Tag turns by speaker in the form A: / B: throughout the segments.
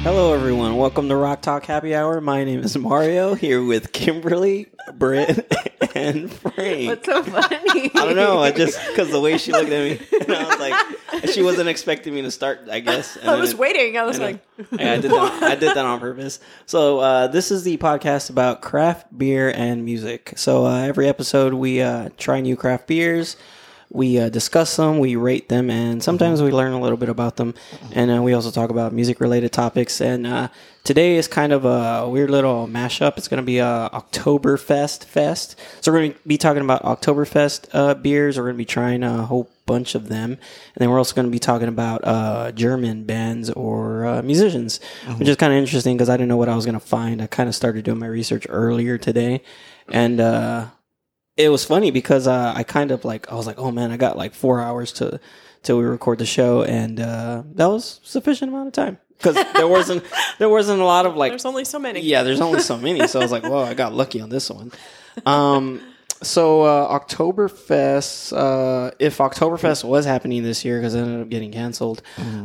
A: Hello, everyone. Welcome to Rock Talk Happy Hour. My name is Mario, here with Kimberly, Britt, and Frank.
B: What's so funny?
A: I don't know. I just, because the way she looked at me, and I was like, she wasn't expecting me to start, I guess. And
B: I was waiting. I was like,
A: yeah, I did that on purpose. So this is the podcast about craft beer and music. So every episode we try new craft beers. We discuss them, we rate them, and sometimes we learn a little bit about them. And we also talk about music-related topics. And today is kind of a weird little mashup. It's going to be a Oktoberfest fest. So we're going to be talking about Oktoberfest beers. We're going to be trying a whole bunch of them. And then we're also going to be talking about German bands or musicians, which is kind of interesting because I didn't know what I was going to find. I kind of started doing my research earlier today. And it was funny because I was like, oh man, I got like 4 hours till we record the show, and that was sufficient amount of time because there wasn't a lot of like.
B: there's only so many.
A: Yeah, there's only so many, so I was like, whoa, I got lucky on this one. So Oktoberfest, if Oktoberfest was happening this year because it ended up getting canceled,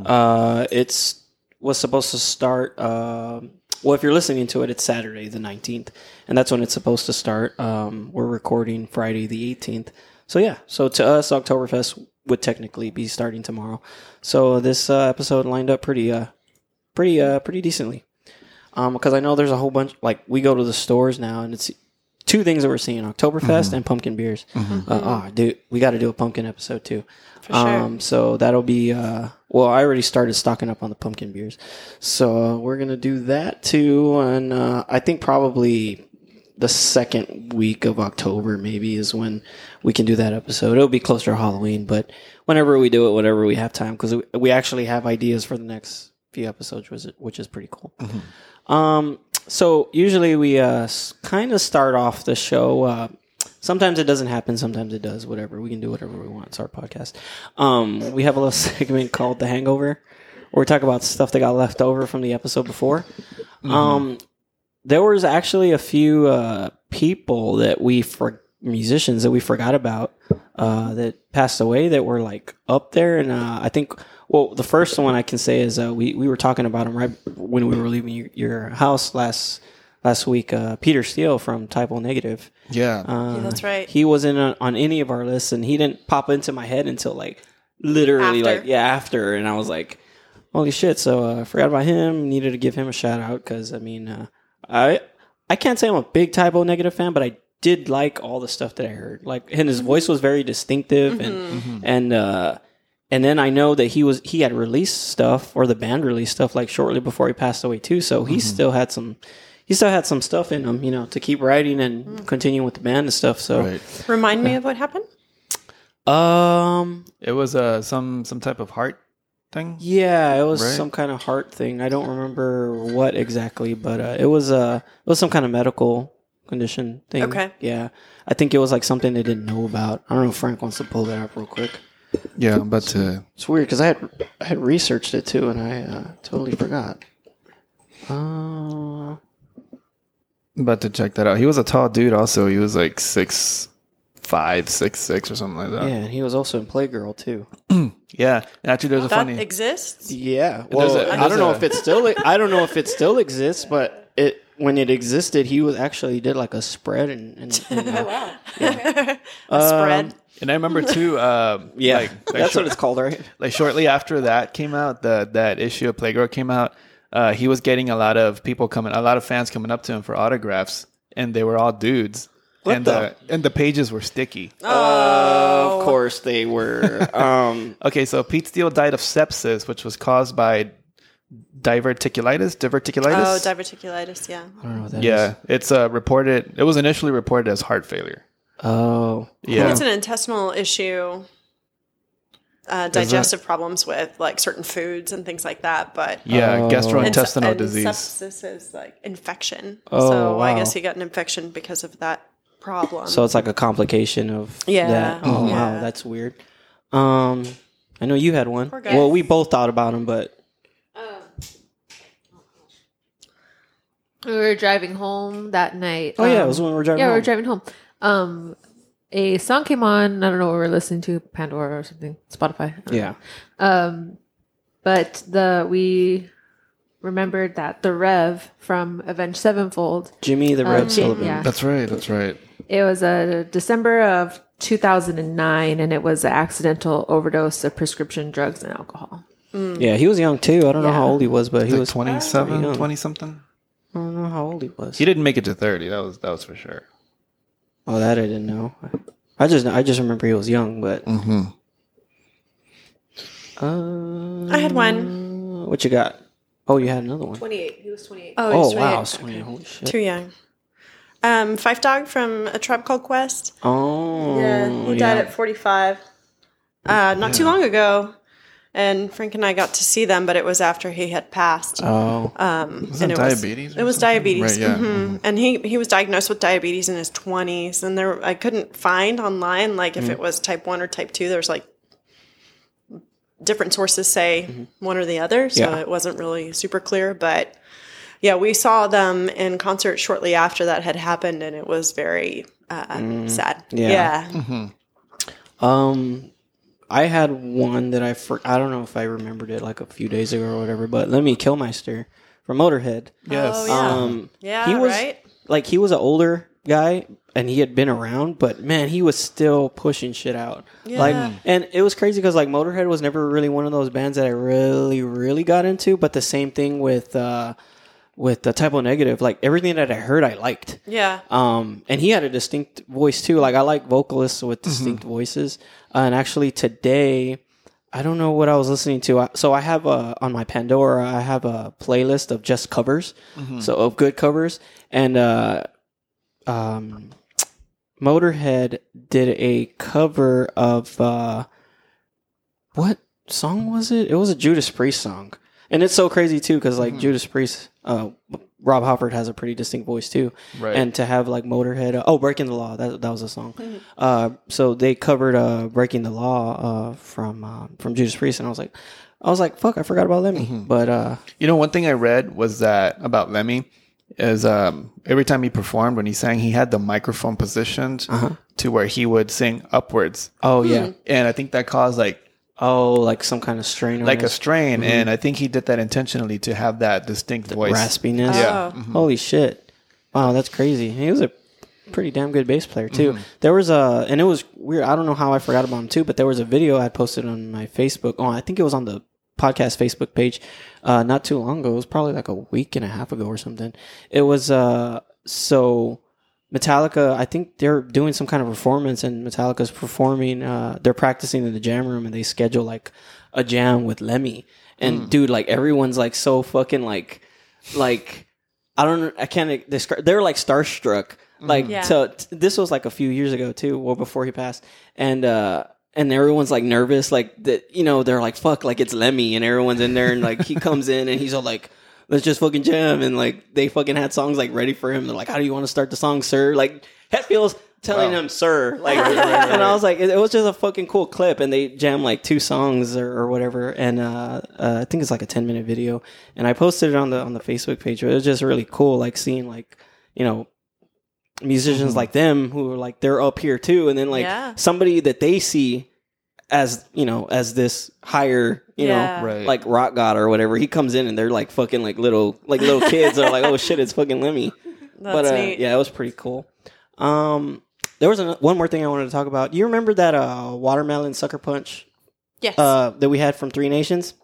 A: it was supposed to start. Well, if you're listening to it, it's Saturday the 19th, and that's when it's supposed to start. We're recording Friday the 18th. So yeah, so to us, Oktoberfest would technically be starting tomorrow. So this episode lined up pretty decently. Because I know there's a whole bunch, like we go to the stores now, and it's two things that we're seeing: Oktoberfest and pumpkin beers. Dude, we got to do a pumpkin episode too.
B: For sure.
A: So that'll be, well, I already started stocking up on the pumpkin beers. So we're going to do that too. And I think probably the second week of October maybe is when we can do that episode. It'll be closer to Halloween, but whenever we do it, whenever we have time, because we actually have ideas for the next few episodes, which is pretty cool. So usually we kind of start off the show. Sometimes it doesn't happen. Sometimes it does. Whatever. We can do whatever we want. It's our podcast. We have a little segment called The Hangover, where we talk about stuff that got left over from the episode before. There was actually a few people that musicians that we forgot about that passed away that were like up there. And I think, well, the first one I can say is we were talking about him right when we were leaving your house last week. Peter Steele from Type O Negative.
C: Yeah.
B: That's right.
A: He wasn't on any of our lists, and he didn't pop into my head until like literally after. And I was like, holy shit. So I forgot about him. Needed to give him a shout out because I mean, I can't say I'm a big Type O Negative fan, but I did like all the stuff that I heard. Like, and his voice was very distinctive, and then I know that he had released stuff, or the band released stuff like shortly before he passed away too. So he still had some stuff in him, to keep writing and continue with the band and stuff. So
B: Remind me of what happened.
C: It was some type of heart thing.
A: Yeah, it was some kind of heart thing. I don't remember what exactly, but it was some kind of medical condition thing.
B: Okay.
A: Yeah, I think it was like something they didn't know about. I don't know if Frank wants to pull that up real quick.
C: Yeah, but
A: It's weird because I had researched it too, and I totally forgot.
C: About to check that out. He was a tall dude also. He was like 6'5", 6'6", or something like that.
A: Yeah, and he was also in Playgirl too.
C: Yeah. Actually, there's a
B: That
C: funny...
B: exists?
A: Yeah. Well, I don't know if it still exists, but when it existed, he did like a spread and
B: Wow. Yeah. A spread.
C: And I remember too...
A: yeah, that's what it's called, right?
C: Like shortly after that came out, that issue of Playgirl came out, he was getting a lot of fans coming up to him for autographs, and they were all dudes. And the pages were sticky.
A: Of course they were.
C: Okay, so Pete Steele died of sepsis, which was caused by diverticulitis.
B: Oh, diverticulitis, yeah.
A: I don't know what that is.
C: Yeah, it's reported. It was initially reported as heart failure.
A: Oh,
C: Yeah.
B: It's an intestinal issue. Digestive problems with like certain foods and things like that, but
C: gastrointestinal disease.
B: Sepsis is like infection.
A: Oh,
B: so I
A: wow.
B: guess he got an infection because of that problem.
A: So it's like a complication of that. Oh, wow, that's weird. I know you had one.
B: Poor guy.
A: Well, we both thought about him, but
D: we were driving home that night.
A: it was when we were driving.
D: Yeah,
A: home.
D: we were driving home. A song came on. I don't know what we were listening to, Pandora or something, Spotify. I don't know.
A: Yeah.
D: But we remembered that the Rev from Avenged Sevenfold,
A: Jimmy the Red Sullivan.
D: yeah,
C: That's right. That's right.
D: it was a December of 2009, and it was an accidental overdose of prescription drugs and alcohol.
A: Yeah, he was young too. I don't know how
D: Yeah.
A: old he was, but he
C: Like
A: was
C: 27,
A: young.
C: 20 something.
A: I don't know how old he was.
C: He didn't make it to 30. That was for sure.
A: Oh, that I didn't know. I just remember he was young, but.
B: I had one.
A: What you got? Oh, you had another one.
D: 28. He was 28.
B: Oh,
A: Oh
B: he's
A: wow,
B: 28.
A: it's 20. Holy shit.
B: Too young. Fife Dog from A Tribe Called Quest.
A: Oh,
B: He died at 45. Not too long ago. And Frank and I got to see them, but it was after he had passed.
A: Oh,
C: Was that diabetes?
B: It was diabetes.
C: Right, yeah.
B: Mhm. And he was diagnosed with diabetes in his 20s. And I couldn't find online, like, if it was type 1 or type 2. There's, like, different sources say one or the other. So
A: Yeah.
B: it wasn't really super clear. But, yeah, we saw them in concert shortly after that had happened. And it was very sad.
A: Yeah.
B: Yeah.
A: I had one that I don't know if I remembered it like a few days ago or whatever, but Lemmy Kilmister from Motorhead.
C: Yes.
B: Oh, yeah. Yeah,
A: he was
B: right?
A: like he was an older guy and he had been around, but man, he was still pushing shit out.
B: Yeah.
A: Like, and it was crazy because like Motorhead was never really one of those bands that I really got into. But the same thing with the Type O Negative, like everything that I heard, I liked.
B: Yeah.
A: And he had a distinct voice too. Like I like vocalists with distinct voices. And actually today, I don't know what I was listening to. So I have on my Pandora, I have a playlist of just covers, so of good covers. And Motorhead did a cover of what song was it? It was a Judas Priest song. And it's so crazy too because like Judas Priest, Rob Halford has a pretty distinct voice too,
C: Right.
A: and to have like Motorhead, Breaking the Law, that was a song. So they covered Breaking the Law from Judas Priest, and I was like, fuck, I forgot about Lemmy. But
C: You know, one thing I read was that about Lemmy is every time he performed, when he sang, he had the microphone positioned to where he would sing upwards.
A: yeah,
C: And I think that caused like
A: like some kind of strain, on
C: a
A: his
C: strain. And I think he did that intentionally to have that distinct voice.
A: raspiness.
C: Yeah.
A: Holy shit! Wow, that's crazy. He was a pretty damn good bass player too. There was and it was weird. I don't know how I forgot about him too, but there was a video I posted on my Facebook. Oh, I think it was on the podcast Facebook page not too long ago. It was probably like a week and a half ago or something. It was so Metallica, I think they're doing some kind of performance, and Metallica's performing, they're practicing in the jam room, and they schedule like a jam with Lemmy. And dude, like everyone's like so fucking like I don't know, I can't describe, they're like starstruck. Like,
B: Yeah.
A: This was like a few years ago too, well before he passed. And everyone's like nervous, like that, you know, they're like, fuck, like it's Lemmy, and everyone's in there, and like he comes in and he's all like, let's just fucking jam. And like they fucking had songs like ready for him. They're like, how do you want to start the song, sir? Like Hetfield's telling him, sir. Like, and I was like, it was just a fucking cool clip. And they jam like 2 songs or whatever. And I think it's like a 10-minute video. And I posted it on the Facebook page. It was just really cool, like seeing like, you know, musicians like them who are like they're up here too, and then like somebody that they see as, you know, as this higher, you know,
C: Right.
A: like rock god or whatever, he comes in and they're like fucking like little kids are like, oh shit, it's fucking Lemmy.
B: That's neat.
A: Yeah, it was pretty cool. There was one more thing I wanted to talk about. You remember that watermelon sucker punch
B: Yes.
A: that we had from Three Nations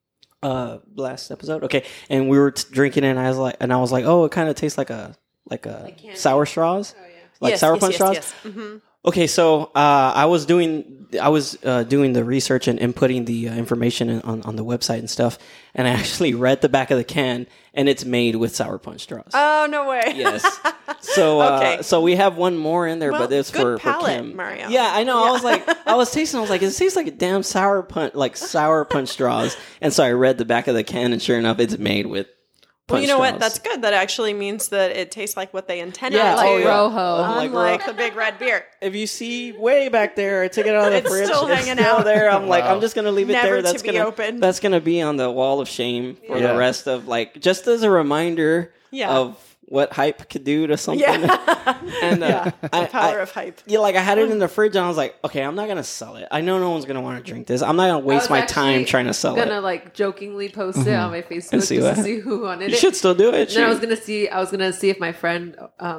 A: last episode? Okay, and we were drinking it, and I was like, oh, it kind of tastes like a sour straws, like sour punch straws.
B: Yes. Mm-hmm.
A: Okay, so I was doing the research and inputting the information on the website and stuff, and I actually read the back of the can, and it's made with sour punch straws.
B: Oh, no way.
A: Yes. So
B: Okay.
A: so we have one more in there,
B: Well,
A: but it's
B: good
A: for
B: palate,
A: Kim.
B: Mario.
A: Yeah, I know. I was tasting. I was like, it tastes like a damn sour punch straws. And so I read the back of the can, and sure enough, it's made with.
B: Well, you know
A: punch
B: what? That's
A: straws.
B: good. That actually means that it tastes like what they intended
A: Yeah,
B: it to.
A: oh, yeah.
D: Rojo.
B: Unlike the big red beer.
A: If you see way back there, I took it out of the
B: It's
A: fridge.
B: still
A: It's
B: hanging
A: still
B: out.
A: there. I'm like,
C: Wow.
A: I'm just gonna leave it
B: Never
A: there.
B: to
A: That's
B: be
A: gonna
B: opened.
A: That's gonna be on the wall of shame for
C: Yeah.
A: the rest of just as a reminder
B: Yeah.
A: of what hype could do to something.
B: Yeah.
A: And
B: The power of hype.
A: Yeah, like I had it in the fridge and I was like, okay, I'm not gonna sell it. I know no one's gonna want to drink this. I'm not gonna waste my time trying to sell it.
D: I'm gonna like jokingly post it on my Facebook
A: And see
D: just
A: what-
D: to see who wanted
A: You
D: it.
A: should still do it.
D: And then
A: Shoot.
D: I was gonna see if my friend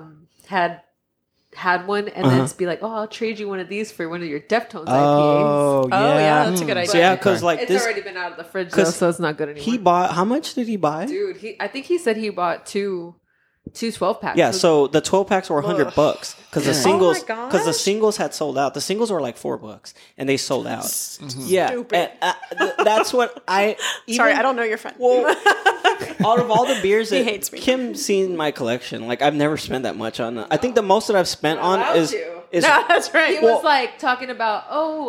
D: had one, and then just be like, "Oh, I'll trade you one of these for one of your Deftones IPAs."
A: Oh, yeah.
B: Oh, yeah, that's a good idea.
A: So yeah, because like
D: It's
A: this,
D: already been out of the fridge though, so it's not good anymore.
A: he bought. How much did he buy?
D: Dude, I think he said he bought two 12 packs.
A: Yeah, so the 12 packs were $100 because the singles
B: Oh my
A: because the
B: gosh.
A: singles had sold out. The singles were like $4 and they sold out. Yeah,
B: Stupid.
A: and, that's what I.
B: Sorry,
A: even-
B: I don't know your friend.
A: Well, out of all the beers that
B: hates me.
A: Kim seen my collection, like I've never spent that much on. I think the most that I've spent on
D: allowed
A: is
D: to.
A: is
B: No, that's right.
D: he was like talking about,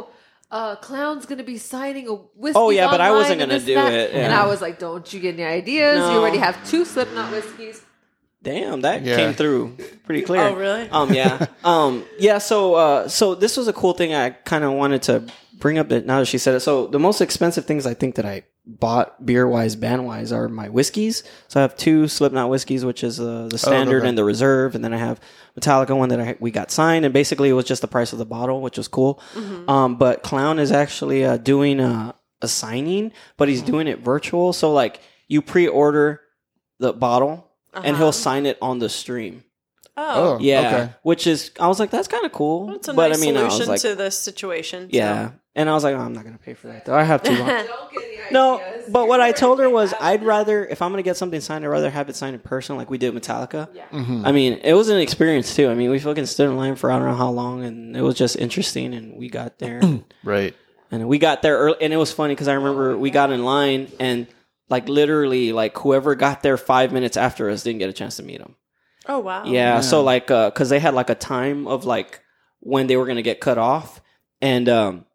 D: Clown's gonna be signing a whiskey.
A: Oh, yeah, but I
D: online
A: wasn't
D: and
A: gonna
D: this,
A: do
D: that.
A: it,
D: And
A: yeah.
D: I was like, don't you get any ideas?
A: No.
D: You already have 2 Slipknot whiskeys.
A: damn, that
C: Yeah.
A: came through pretty clear.
B: Oh, really?
A: Yeah. So this was a cool thing I kind of wanted to bring up that now that she said it. So the most expensive things I think that I bought beer wise, band wise are my whiskeys. So I have 2 Slipknot whiskeys, which is the standard
C: okay.
A: and the reserve, and then I have Metallica one that we got signed, and basically it was just the price of the bottle, which was cool. But Clown is actually doing a signing, but he's doing it virtual. So like you pre-order the bottle, and he'll sign it on the stream.
B: Oh,
A: Yeah,
C: Okay.
A: which is I was like, that's kind of cool.
B: that's a
A: but
B: nice
A: I mean, I
B: solution
A: was like,
B: to this situation.
A: yeah, and I was like, oh, I'm not gonna pay for that though. I have 2 long.
D: Don't get any
A: No,
D: ideas.
A: but what I told her was I'd rather, if I'm going to get something signed, I'd rather have it signed in person like we did with Metallica.
D: Yeah.
A: I mean, it was an experience too. I mean, we fucking stood in line for I don't know how long, and it was just interesting, and we got there.
C: Right.
A: And we got there early, and it was funny because I remember we got in line, and like literally, like whoever got there 5 minutes after us didn't get a chance to meet them.
B: Oh, wow.
A: Yeah, so like, because they had like a time of like when they were going to get cut off, and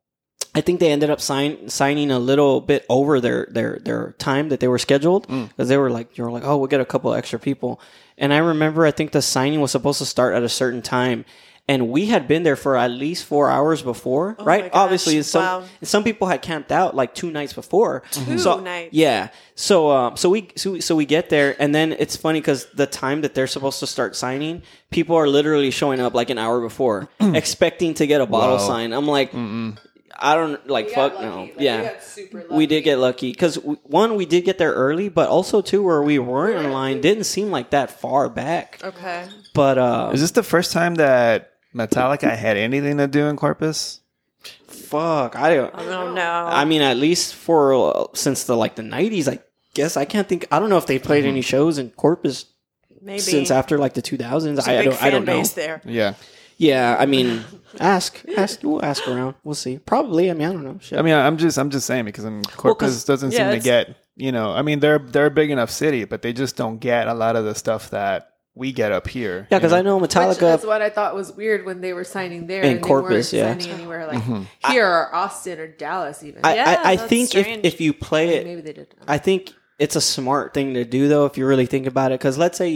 A: I think they ended up signing a little bit over their time that they were scheduled because they were like, oh, we'll get a couple extra people. And I remember, I think the signing was supposed to start at a certain time, and we had been there for at least 4 hours before, right?
B: my gosh,
A: Obviously, and
B: wow.
A: some people had camped out like 2 nights before.
B: 2
A: So,
B: nights.
A: yeah. So we get there, and then it's funny because the time that they're supposed to start signing, people are literally showing up like an hour before, expecting to get a bottle
C: Wow.
A: signed. I'm like, I don't like.
D: We
A: Fuck
D: got
A: no.
D: lucky. Like,
A: Yeah,
D: we got super lucky.
A: we did get lucky because one, we did get there early, but also two, where we weren't in line didn't seem like that far back.
B: Okay.
A: But
C: Is this the first time that Metallica had anything to do in Corpus?
A: fuck, I don't.
B: I don't know.
A: I mean, at least for since the 90s, I guess I can't think. I don't know if they played any shows in Corpus
B: Maybe.
A: since after like the 2000s.
B: There's a big
A: I don't
B: fan
A: know.
B: base there.
C: Yeah.
A: Yeah, I mean, ask. We'll ask around. We'll see. Probably. I mean, I don't know. Shit.
C: I mean, I'm just saying because Corpus doesn't seem to
B: it's-
C: get, I mean, they're a big enough city, but they just don't get a lot of the stuff that we get up here.
A: yeah, because I know
D: Which
A: Metallica.
D: is what I thought was weird when they were signing there
A: In
D: and
A: Corpus,
D: they
A: yeah.
D: weren't signing anywhere like here or Austin or Dallas even.
A: I
B: that's
A: think
B: strange.
A: if you play it,
D: Maybe they did.
A: I think it's a smart thing to do though if you really think about it. Because let's say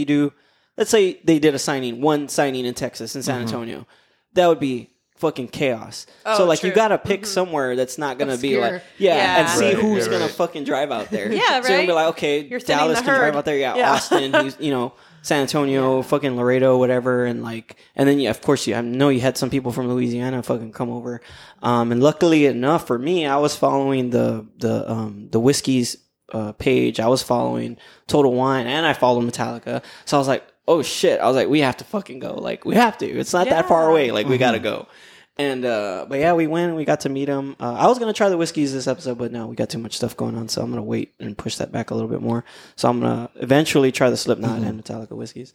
A: they did one signing in Texas in San Antonio, that would be fucking chaos.
B: Oh,
A: so like you
B: true.
A: got to pick somewhere that's not gonna be
D: Obscure.
A: like
B: Yeah.
A: and see
C: Right,
A: who's
C: yeah,
A: gonna
C: right.
A: fucking drive out there.
B: Yeah,
A: So you're gonna be
B: right.
A: like, okay,
B: You're thinning
A: Dallas
B: the
A: can drive
B: herd.
A: out there. Yeah,
B: Yeah.
A: Austin, San Antonio, fucking Laredo, whatever, and then of course I know you had some people from Louisiana fucking come over, and luckily enough for me, I was following the whiskeys page. I was following Total Wine, and I followed Metallica. So I was like, oh shit! I was like, we have to fucking go. Like we have to. It's not that far
B: Yeah.
A: away. Like we gotta go. And but yeah, we went and we got to meet him. I was gonna try the whiskeys this episode, but no, we got too much stuff going on, so I'm gonna wait and push that back a little bit more. So I'm gonna eventually try the Slipknot and Metallica whiskeys.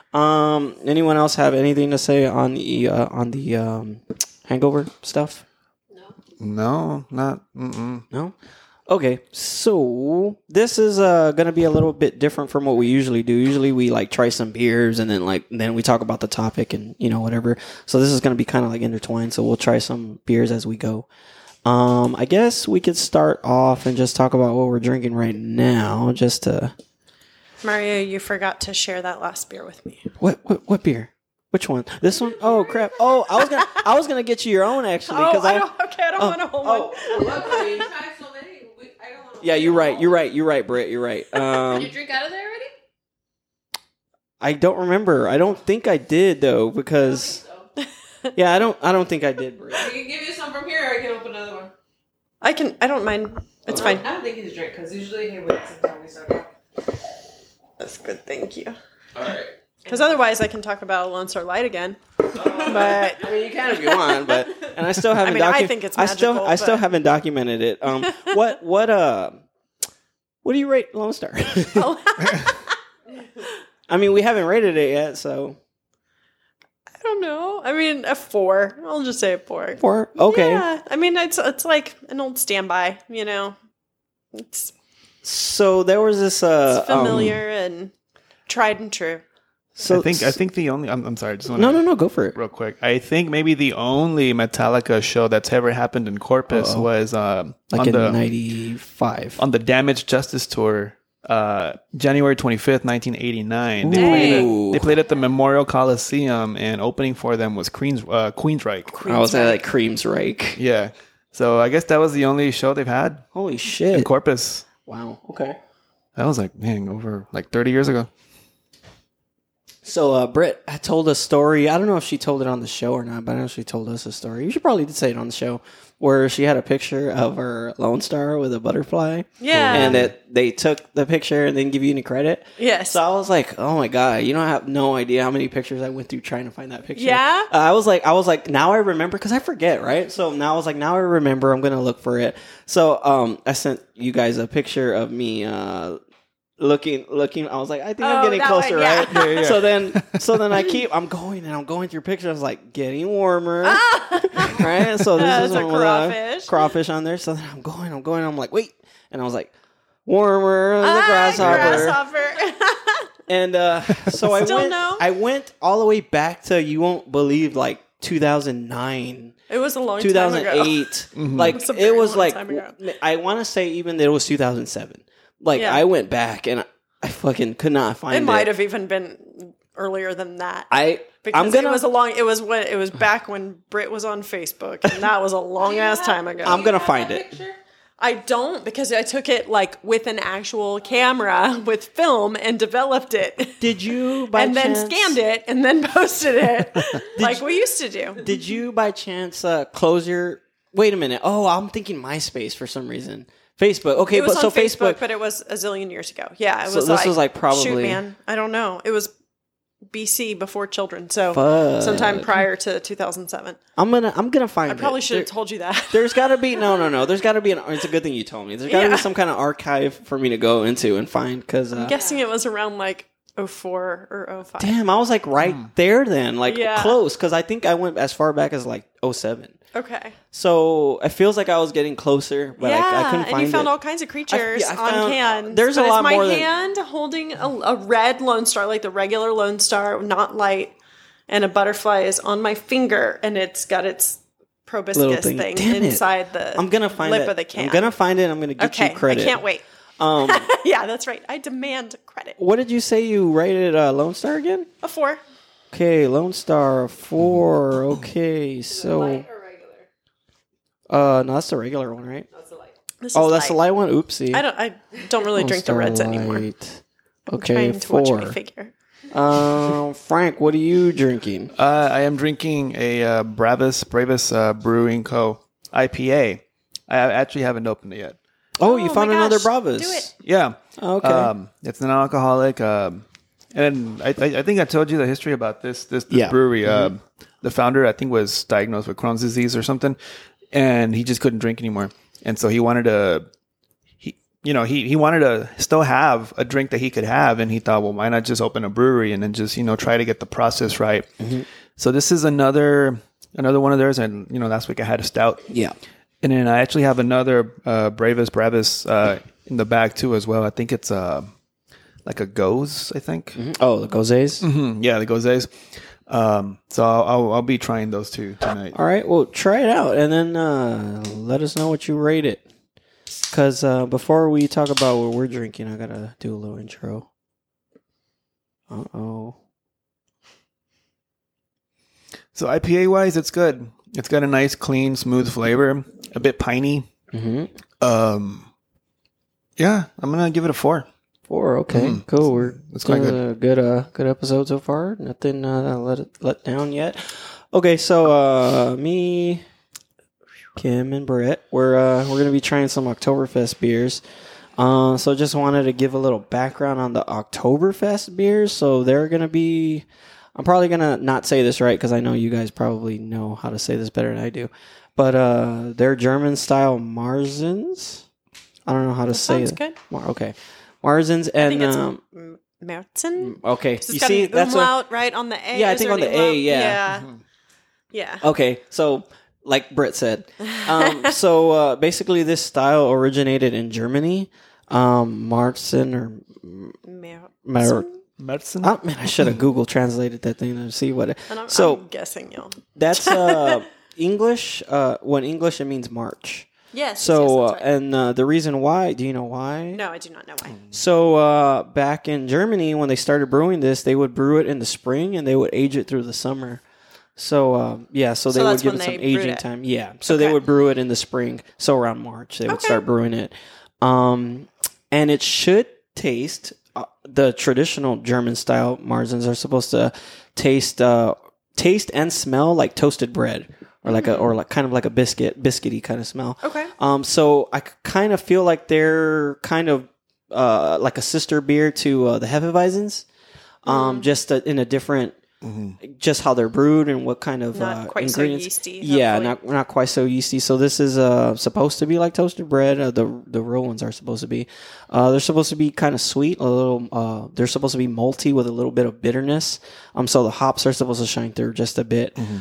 A: Anyone else have anything to say on the hangover stuff?
C: No, not. Mm-mm.
A: No? Okay, so this is gonna be a little bit different from what we usually do. Usually we try some beers and then we talk about the topic and whatever. So this is gonna be kind of intertwined. So we'll try some beers as we go. I guess we could start off and just talk about what we're drinking right now. Just to
B: Mario, you forgot to share that last beer with me.
A: what beer? Which one? This one? Oh crap! Oh, I was gonna get you your own actually because
B: I don't want to hold one.
A: Yeah, you're right, Britt. You're right.
D: Did you drink out of there already?
A: I don't remember. I don't think I did though, because yeah, I don't think I did. Brie.
D: I can give you some from here. Or I can open another one.
B: I don't mind. It's fine.
D: I don't think he's drink because usually he waits until we start.
B: That's good. Thank you.
A: All right.
B: Because otherwise, I can talk about Lone Star Light again. But
A: I mean, you can if you want, but and I still haven't.
B: I think it's magical.
A: I still haven't documented it. What do you rate Lone Star? I mean, we haven't rated it yet, so
B: I don't know. I mean, a 4. I'll just say a 4.
A: 4. Okay.
B: Yeah. I mean, it's like an old standby. You know, it's
A: So there was this
B: familiar and tried and true.
C: So I think the only I'm sorry, I just want
A: no, go for it
C: real quick. I think maybe the only Metallica show that's ever happened in Corpus was
A: like in '95
C: on the Damaged Justice tour, January 25th, 1989. They played at the Memorial Coliseum, and opening for them was Queensryche.
A: I was at like Queensryche.
C: Yeah, so I guess that was the only show they've had.
A: Holy
C: in
A: shit!
C: Corpus.
A: Wow. Okay.
C: That was like over like 30 years ago.
A: So, Britt, I told a story. I don't know if she told it on the show or not, but I know she told us a story. You should probably did say it on the show, where she had a picture of her Lone Star with a butterfly.
B: Yeah.
A: And that they took the picture and didn't give you any credit.
B: Yes.
A: So I was like, oh my God, I have no idea how many pictures I went through trying to find that picture.
B: Yeah?
A: I was like, now I remember, because I forget, right? So now I was like, now I remember, I'm going to look for it. So I sent you guys a picture of me looking. I was like, I think I'm getting closer,
B: one, yeah.
A: right? Yeah. So then I'm going through pictures. I was like, getting warmer, right? So this is
B: a
A: one with crawfish on there. So then I'm going. I'm like, wait, and I was like, warmer, the grasshopper. And so I went all the way back to, you won't believe, like 2009.
B: It was a long
A: 2008.
B: time ago.
A: Like it was like,
B: ago.
A: I want to say even that it was 2007. Like, I went back and I fucking could not find it.
B: It might have even been earlier than that.
A: Because
B: it was back when Britt was on Facebook, and that was a long ass time ago.
A: I'm gonna find it.
B: I don't, because I took it like with an actual camera with film and developed it.
A: Did you
B: then scanned it and then posted it like we used to do.
A: Did you by chance close your? Wait a minute. Oh, I'm thinking MySpace for some reason. Facebook. Okay,
B: it was
A: but
B: on
A: so Facebook,
B: but it was a zillion years ago. Yeah, it
A: so
B: was.
A: This was like probably.
B: Shoot, man, I don't know. It was BC, before children, so
A: Fuck.
B: sometime prior to 2007.
A: I'm gonna find.
B: I probably should have told you that.
A: There's got to be no. There's got to be it's a good thing you told me. There's got to be some kind of archive for me to go into and find, because
B: I'm guessing it was around like 04 or 05.
A: Damn, I was like right there then, like close, because I think I went as far back as like 07.
B: Okay.
A: So it feels like I was getting closer, but I couldn't find it.
B: And you found all kinds of creatures on hand.
A: There's a lot more.
B: My hand holding a red Lone Star, like the regular Lone Star, not light, and a butterfly is on my finger, and it's got its proboscis thing inside the lip of the can.
A: I'm gonna find it. I'm gonna get you credit.
B: I can't wait. Yeah, that's right. I demand credit.
A: What did you say you rated Lone Star again?
B: A 4.
A: Okay, Lone Star 4. Okay, so
D: Light or regular?
A: no, that's the regular one, right?
D: That's the light.
A: That's the light one. Oopsie.
B: I don't really drink the reds anymore.
A: Okay,
B: I'm trying to watch
A: 4.
B: my figure.
A: Frank, what are you drinking?
C: I am drinking a Bravus Brewing Co. IPA. I actually haven't opened it yet.
A: Oh, you found another Bravus.
B: Do it.
C: Yeah.
A: Okay.
C: It's an alcoholic. And I think I told you the history about this brewery. The founder, I think, was diagnosed with Crohn's disease or something, and he just couldn't drink anymore. And so he wanted to, he wanted to still have a drink that he could have, and he thought, well, why not just open a brewery and then just try to get the process right. Mm-hmm. So this is another one of theirs, and last week I had a stout.
A: Yeah.
C: And then I actually have another Bravus in the bag too as well. I think it's like a Goze, I think.
A: Mm-hmm. Oh, the Gozes?
C: Mm-hmm. Yeah, the Gozes. So I'll be trying those two tonight.
A: All right, well, try it out and then let us know what you rate it. Because before we talk about what we're drinking, I got to do a little intro. Uh-oh.
C: So IPA-wise, it's good. It's got a nice, clean, smooth flavor. A bit piney.
A: Mm-hmm.
C: Yeah, I'm going to give it a 4.
A: 4. Okay, cool. We're it's quite good. Good episode so far. Nothing let down yet. Okay, so me, Kim, and Brett, we're gonna be trying some Oktoberfest beers. So just wanted to give a little background on the Oktoberfest beers. So they're gonna be. I'm probably gonna not say this right because I know you guys probably know how to say this better than I do. But they're German style Marzens. I don't know how to say it. Sounds good. Okay. Marzens and
B: Märzen.
A: Okay,
B: you see that's umlaut right on the A.
A: Yeah, I think on the A. Yeah.
B: Yeah.
A: Okay, so like Britt said, so basically this style originated in Germany. Märzen or
C: Märzen.
A: Oh, man, I should have Google translated that thing to see what.
B: I'm guessing y'all.
A: That's English. When English, it means March.
B: Yes.
A: So,
B: yes, right.
A: And the reason why, do you know why?
B: No, I do not know why.
A: So, back in Germany, when they started brewing this, they would brew it in the spring and they would age it through the summer. So, so they would give it some aging time. Yeah. So they would brew it in the spring. So around March, they would start brewing it. And it should taste, the traditional German style Marzens are supposed to taste and smell like toasted bread. Or kind of like a biscuity kind of smell.
B: Okay.
A: So I kind of feel like they're kind of like a sister beer to the Hefeweizens, just in a different, just how they're brewed and what kind of
B: not quite
A: ingredients.
B: So yeasty.
A: Yeah, not quite so yeasty. So this is supposed to be like toasted bread. The real ones are supposed to be. They're supposed to be kind of sweet, a little. They're supposed to be malty with a little bit of bitterness. So the hops are supposed to shine through just a bit. And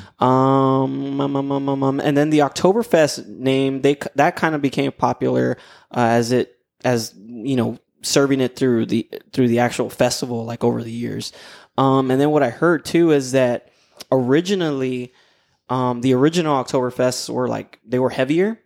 A: then the Oktoberfest name, that kind of became popular as serving it through the actual festival, like over the years. And then what I heard too is that originally, the original Oktoberfests were heavier.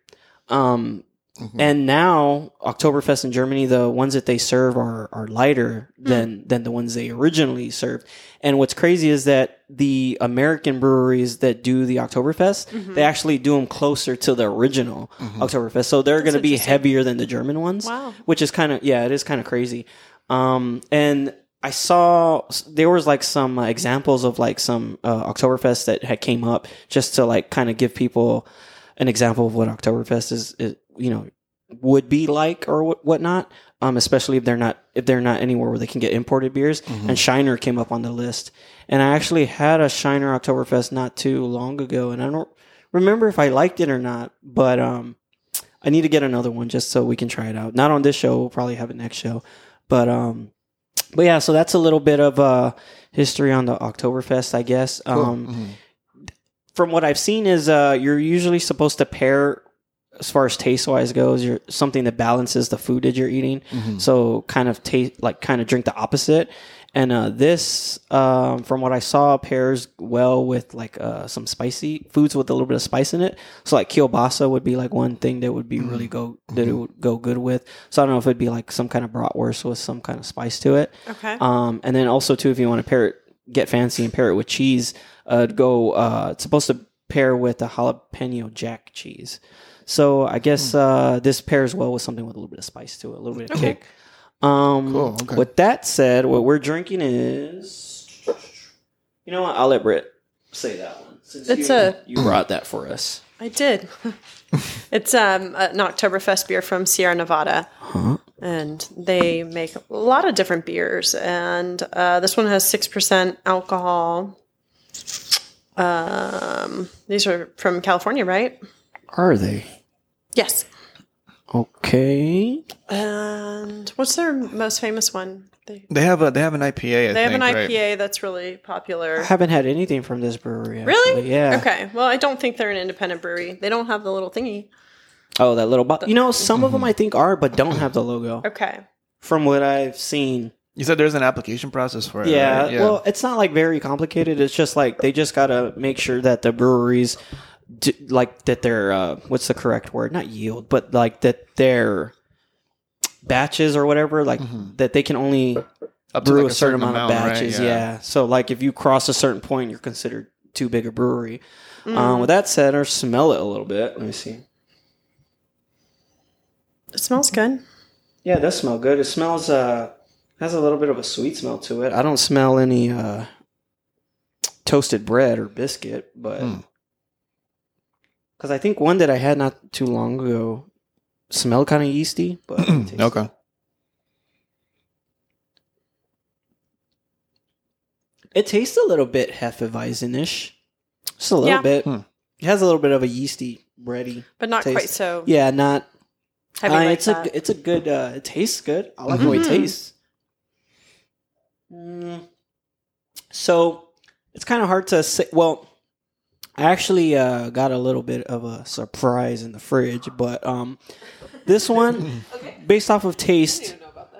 A: And now Oktoberfest in Germany, the ones that they serve are lighter than the ones they originally served. And what's crazy is that the American breweries that do the Oktoberfest, they actually do them closer to the original Oktoberfest. So they're going to be heavier than the German ones.
B: Wow.
A: Which is it is kind of crazy. And I saw there was some examples of some Oktoberfest that had came up just to kind of give people an example of what Oktoberfest is would be like or whatnot. Especially if they're not anywhere where they can get imported beers. And Shiner came up on the list, and I actually had a Shiner Oktoberfest not too long ago, and I don't remember if I liked it or not. But I need to get another one just so we can try it out. Not on this show. We'll probably have it next show, but yeah, so that's a little bit of history on the Oktoberfest, I guess.
C: Cool.
A: From what I've seen is you're usually supposed to pair, as far as taste-wise goes, you're something that balances the food that you're eating. So kind of drink the opposite. And this, from what I saw, pairs well with some spicy foods with a little bit of spice in it. So kielbasa would be one thing that would be really that it would go good with. So I don't know if it'd be some kind of bratwurst with some kind of spice to it.
B: Okay.
A: And then also too, if you want to get fancy and pair it with cheese, it's supposed to pair with the jalapeno jack cheese. So I guess this pairs well with something with a little bit of spice to it, a little bit of kick.
C: Cool. Okay.
A: With that said, what we're drinking is, you know what? I'll let Britt say that one. Since you brought that for us.
B: I did. It's an Oktoberfest beer from Sierra Nevada, and they make a lot of different beers. And this one has 6% alcohol. These are from California, right?
A: Are they?
B: Yes.
A: Okay.
B: And what's their most famous one?
C: They have an IPA.
B: They have an IPA that's really popular.
A: I haven't had anything from this brewery. Actually.
B: Really?
A: Yeah.
B: Okay. Well, I don't think they're an independent brewery. They don't have the little thingy.
A: Oh, that little bottle. Some of them I think are, but don't have the logo.
B: Okay.
A: From what I've seen.
C: You said there's an application process for it.
A: Yeah.
C: Right?
A: Well, it's not very complicated. It's just they just gotta make sure that the breweries. That their what's the correct word? Not yield, but that their batches or whatever, that they can only brew a certain amount of batches. Right? Yeah. So if you cross a certain point, you're considered too big a brewery. With that said, or smell it a little bit. Let me see.
B: It smells good.
A: Yeah, it does smell good. It smells Has a little bit of a sweet smell to it. I don't smell any toasted bread or biscuit, but because I think one that I had not too long ago smelled kind of yeasty, but
C: okay.
A: It tastes a little bit Hefeweizen-ish. Just a little bit. It has a little bit of a yeasty, bready,
B: but not
A: taste.
B: Quite so.
A: Yeah, not.
B: Heavy like
A: it's
B: that.
A: It's a good. It tastes good. I like the way it tastes. So it's kind of hard to say. Well, I actually got a little bit of a surprise in the fridge, but this one, based off of taste,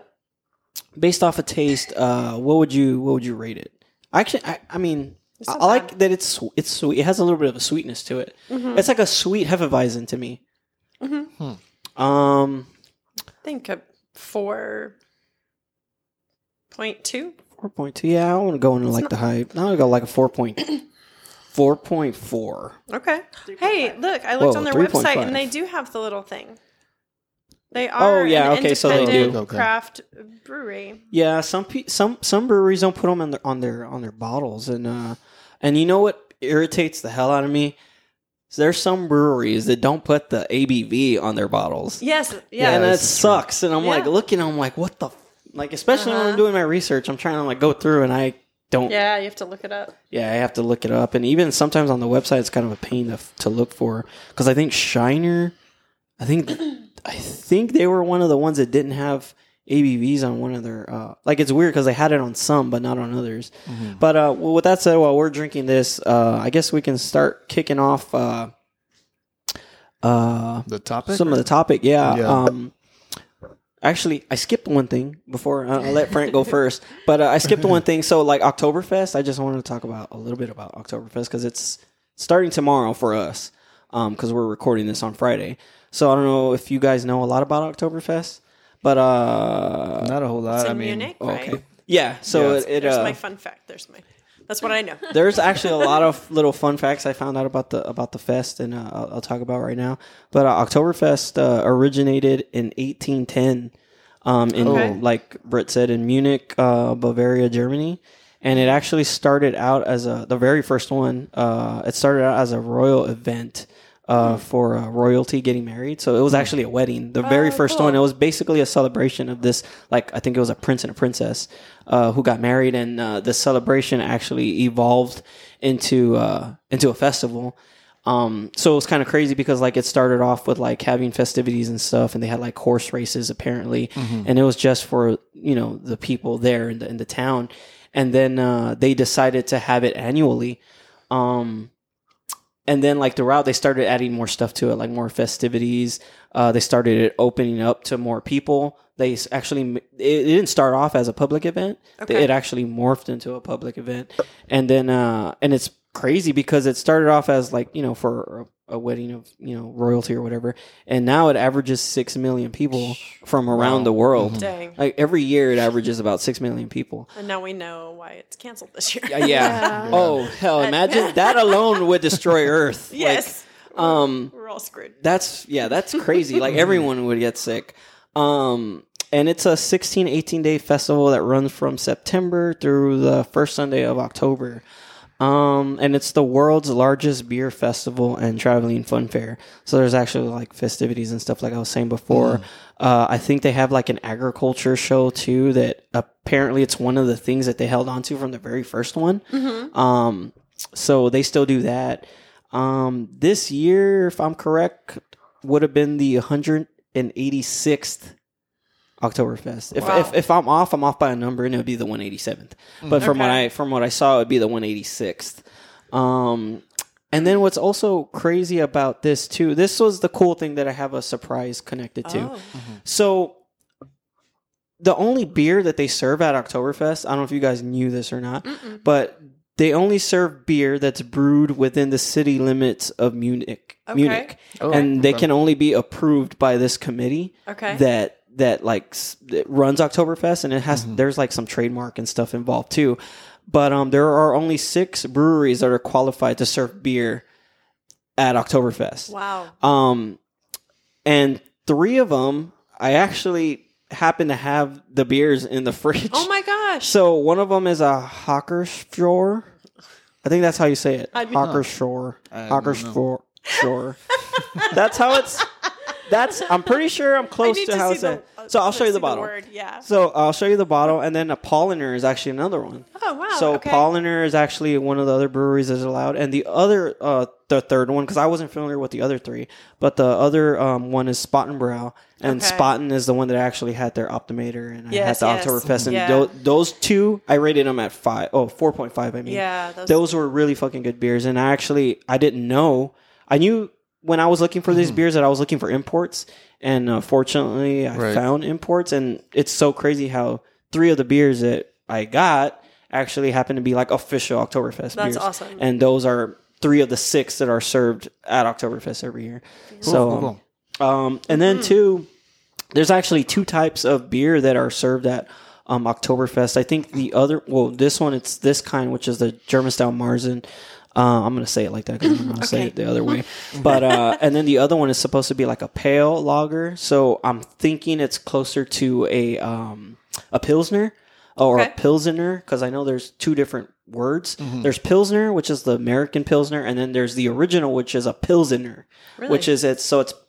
A: what would you rate it? Actually, I mean, I like that it's sweet. It has a little bit of a sweetness to it. Mm-hmm. It's like a sweet Hefeweizen to me.
B: Mm-hmm.
A: I
B: think a 4.2.
A: 4.2. Yeah, I want to go into the high. I want to go like a 4.4.
B: Okay. Hey, look! I looked on their website, and they do have the little thing. They are.
A: Oh yeah. Okay. So they do
B: craft brewery.
A: Yeah. Some breweries don't put them on their bottles, and you know what irritates the hell out of me? There's some breweries that don't put the ABV on their bottles.
B: Yes. Yeah.
A: And that sucks. And I'm like looking. I'm like, what the. Like, especially when I'm doing my research, I'm trying to like go through and I don't.
B: Yeah, you have to look it up.
A: Yeah, I have to look it up. And even sometimes on the website, it's kind of a pain to look for. Because I think Shiner, I think they were one of the ones that didn't have ABVs on one of their. Like, it's weird because they had it on some, but not on others. Mm-hmm. But well, with that said, while we're drinking this, I guess we can start kicking off
C: the topic?
A: Some of the topic, yeah. Actually, I skipped one thing before. I'll let Frank go first. But I skipped one thing. So, like, Oktoberfest, I just wanted to talk a little bit about Oktoberfest because it's starting tomorrow for us because we're recording this on Friday. So, I don't know if you guys know a lot about Oktoberfest, but...
C: not a whole lot.
B: It's in Munich, right?
A: Okay. Yeah, so
B: there's my fun fact. That's what I know.
A: There's actually a lot of little fun facts I found out about the fest, and I'll talk about right now. But Oktoberfest originated in 1810, like Britt said, in Munich, Bavaria, Germany, and it actually started out as the very first one. It started out as a royal event for royalty getting married. So it was actually a wedding. The very first one. It was basically a celebration of this. Like I think it was a prince and a princess who got married, and the celebration actually evolved into a festival. So it was kind of crazy because like it started off with like having festivities and stuff, and they had like horse races apparently, and it was just for the people there in the town, and then they decided to have it annually. And then, like, throughout, they started adding more stuff to it, like more festivities. They started it opening up to more people. They actually, it didn't start off as a public event. Okay. It actually morphed into a public event. And then, and it's crazy because it started off as, like, for a wedding of, royalty or whatever. And now it averages 6 million people from around the world.
B: Dang.
A: Like, every year it averages about 6 million people.
B: And now we know why it's canceled this year.
A: Yeah. Oh, hell, imagine that alone would destroy Earth.
B: Yes.
A: Like,
B: we're all screwed.
A: That's crazy. Like, everyone would get sick. And it's a 18-day festival that runs from September through the first Sunday of October. And it's the world's largest beer festival and traveling fun fair. So there's actually like festivities and stuff like I was saying before. I think they have like an agriculture show too that apparently it's one of the things that they held on to from the very first one. Mm-hmm. So they still do that. This year, if I'm correct, would have been the 186th Oktoberfest. If I'm off by a number, and it would be the 187th. But from what I saw, it would be the 186th. And then what's also crazy about this too, this was the cool thing that I have a surprise connected to. Mm-hmm. So the only beer that they serve at Oktoberfest, I don't know if you guys knew this or not, but they only serve beer that's brewed within the city limits of Munich. And they can only be approved by this committee that runs Oktoberfest, and it has there's like some trademark and stuff involved too. But there are only 6 breweries that are qualified to serve beer at Oktoberfest.
B: Wow.
A: And 3 of them I actually happen to have the beers in the fridge.
B: Oh my gosh!
A: So one of them is a Hockershore. I think that's how you say it. Hockershore. Hockershore. That's how it's. I'm pretty sure I'm close to how it's said. So I'll show you the bottle. So I'll show you the bottle, and then a Polliner is actually another one.
B: Oh wow!
A: So Polliner is actually one of the other breweries that's allowed, and the other, the third one, because I wasn't familiar with the other three, but the other one is Spottenbrau, and Spaten is the one that actually had their Optimator, and I had the Oktoberfest, and those two I rated them at 4.5. I mean, those were really fucking good beers, and I didn't know. I knew when I was looking for these beers that I was looking for imports, and fortunately I found imports, and it's so crazy how 3 of the beers that I got actually happen to be like official Oktoberfest beers.
B: That's awesome.
A: And those are 3 of the 6 that are served at Oktoberfest every year. Cool. So, and then too, there's actually 2 types of beer that are served at Oktoberfest. I think this one, it's this kind, which is the German style Marzen. I'm going to say it like that because I'm going to say it the other way. But, and then the other one is supposed to be like a pale lager. So I'm thinking it's closer to a Pilsner or a Pilsener, because I know there's 2 different words. Mm-hmm. There's Pilsner, which is the American Pilsner, and then there's the original, which is a Pilsener, which is it's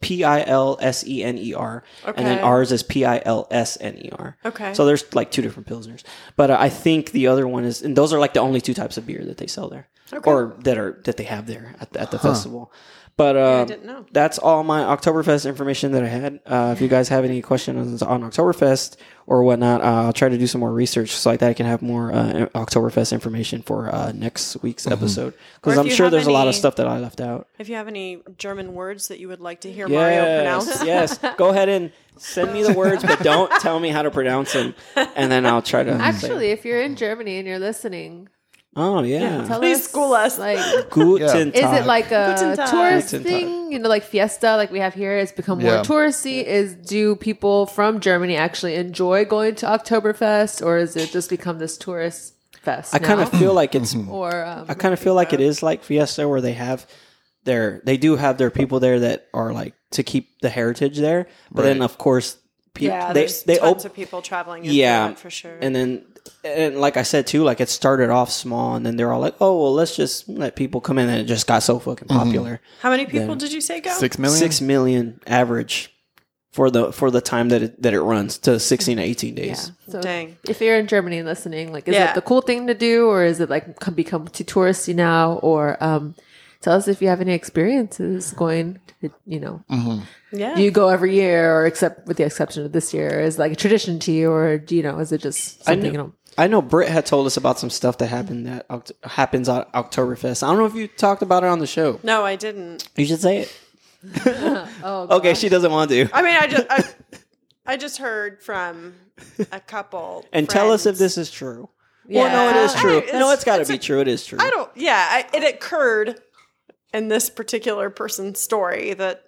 A: Pilsener. And then ours is Pilsner.
B: Okay.
A: So there's like 2 different Pilsners. But I think the other one is, and those are like the only 2 types of beer that they sell there. Or that they have there at the festival. But
B: I didn't know.
A: That's all my Oktoberfest information that I had. If you guys have any questions on Oktoberfest or whatnot, I'll try to do some more research so that I can have more Oktoberfest information for next week's episode. Because I'm sure there's a lot of stuff that I left out.
B: If you have any German words that you would like to hear Mario pronounce.
A: Yes, go ahead and send me the words, but don't tell me how to pronounce them. And then I'll try to...
D: Actually, if you're in Germany and you're listening...
A: Oh, yeah.
B: Please school us.
D: Like,
A: Guten Tag.
D: Is it like a tourist thing? You know, like Fiesta, like we have here, it's become more touristy. Do people from Germany actually enjoy going to Oktoberfest, or is it just become this tourist fest?
A: I kind of feel like it's...
D: I
A: kind of feel like it is like Fiesta, where they do have their people there that are like to keep the heritage there. But then, of course...
B: there's tons of people traveling into that for sure.
A: And like I said too, like it started off small, and then they're all like, "Oh, well, let's just let people come in," and it just got so fucking popular.
B: How many people did you say go?
C: 6 million.
A: 6 million average for the time that it runs to 16 to 18 days.
D: Yeah. So
B: dang.
D: If you're in Germany and listening, like, is it the cool thing to do, or is it like become too touristy now? Or tell us if you have any experiences going. You know, do you go every year, or except with the exception of this year, is like a tradition to you, or is it just something?
A: I know Britt had told us about some stuff that happened that happens at Oktoberfest. I don't know if you talked about it on the show.
B: No, I didn't.
A: You should say it. Okay, she doesn't want to.
B: I mean, I just heard from a couple.
A: And friends. Tell us if this is true. Yeah. Well, no, it is true. It's got to be true. It is true.
B: It occurred in this particular person's story that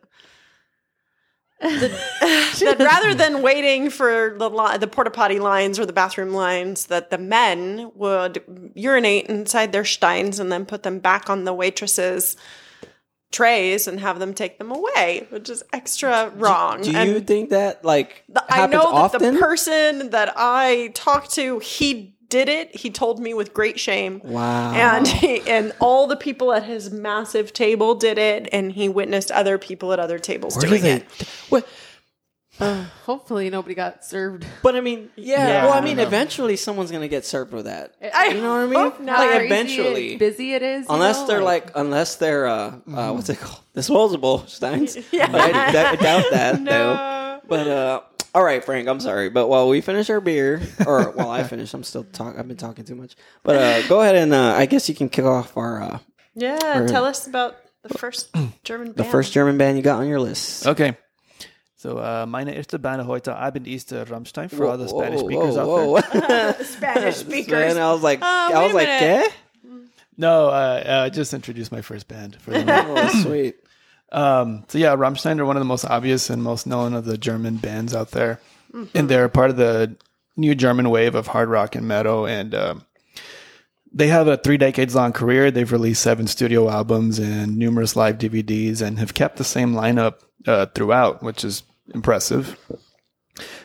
B: rather than waiting for the porta potty lines or the bathroom lines, that the men would urinate inside their steins and then put them back on the waitresses' trays and have them take them away, which is extra wrong.
A: Do you think that happens
B: I know that
A: often?
B: The person that I talked to, he did it. He told me with great shame.
A: Wow.
B: And all the people at his massive table did it, and he witnessed other people at other tables doing it.
A: What?
D: Hopefully nobody got served.
A: But I mean, well, I mean, eventually someo's gonna get served with that. You know what I mean?
D: Like
A: eventually,
D: busy it is.
A: Unless they're what's it called? Disposable steins. Yeah. I doubt that. No. But all right, Frank, I'm sorry, but while we finish our beer, or while I finish, I've been talking too much. But go ahead and I guess you can kick off our.
B: Tell us about the first German band.
A: The first German band you got on your list.
C: Okay. So, meine erste Band heute Abend ist Rammstein for all the Spanish speakers out
B: there. Spanish speakers.
A: And I was like, ¿qué?
C: No, I just introduced my first band for them.
A: Oh, sweet.
C: Rammstein are one of the most obvious and most known of the German bands out there. Mm-hmm. And they're part of the new German wave of hard rock and metal. And they have a 3 decades long career. They've released 7 studio albums and numerous live DVDs and have kept the same lineup throughout, which is impressive.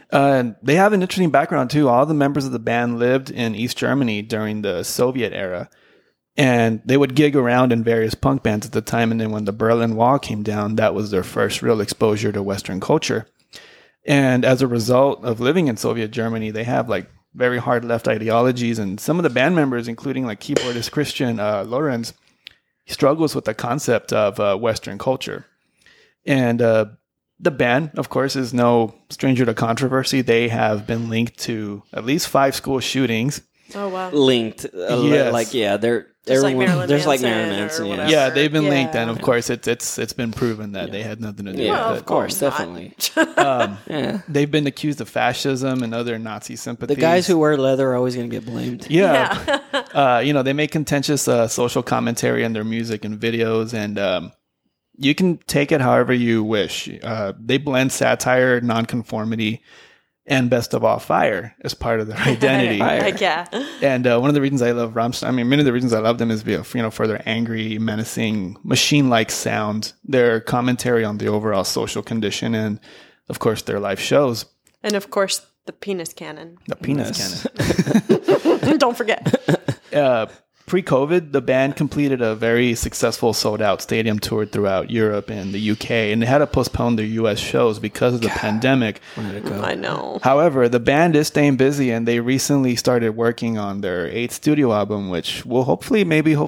C: They have an interesting background too. All the members of the band lived in East Germany during the Soviet era, and they would gig around in various punk bands at the time. And then when the Berlin Wall came down, that was their first real exposure to Western culture. And as a result of living in Soviet Germany, they have like very hard left ideologies. And some of the band members, including like keyboardist Christian Lorenz, struggles with the concept of Western culture. And the band, of course, is no stranger to controversy. They have been linked to at least 5 school shootings.
B: Oh, wow.
A: Linked.
C: Yes.
A: Like, yeah, they're... There's like Marilyn Manson,
C: yeah, they've been linked, and of course, it's been proven that they had nothing to do with it.
A: Yeah, of course, definitely.
C: They've been accused of fascism and other Nazi sympathies.
A: The guys who wear leather are always going to get blamed.
C: Yeah. They make contentious social commentary in their music and videos, and you can take it however you wish. They blend satire, nonconformity, and best of all, fire as part of their identity.
B: Like, yeah.
C: And one of the reasons I love Rammstein, many of the reasons I love them is for their angry, menacing, machine-like sound, their commentary on the overall social condition, and of course their live shows.
B: And of course the penis cannon.
C: The penis cannon.
B: Don't forget.
C: Pre-COVID, the band completed a very successful sold-out stadium tour throughout Europe and the UK, and they had to postpone their US shows because of the pandemic.
B: I know.
C: However, the band is staying busy, and they recently started working on their 8th studio album, which we'll hopefully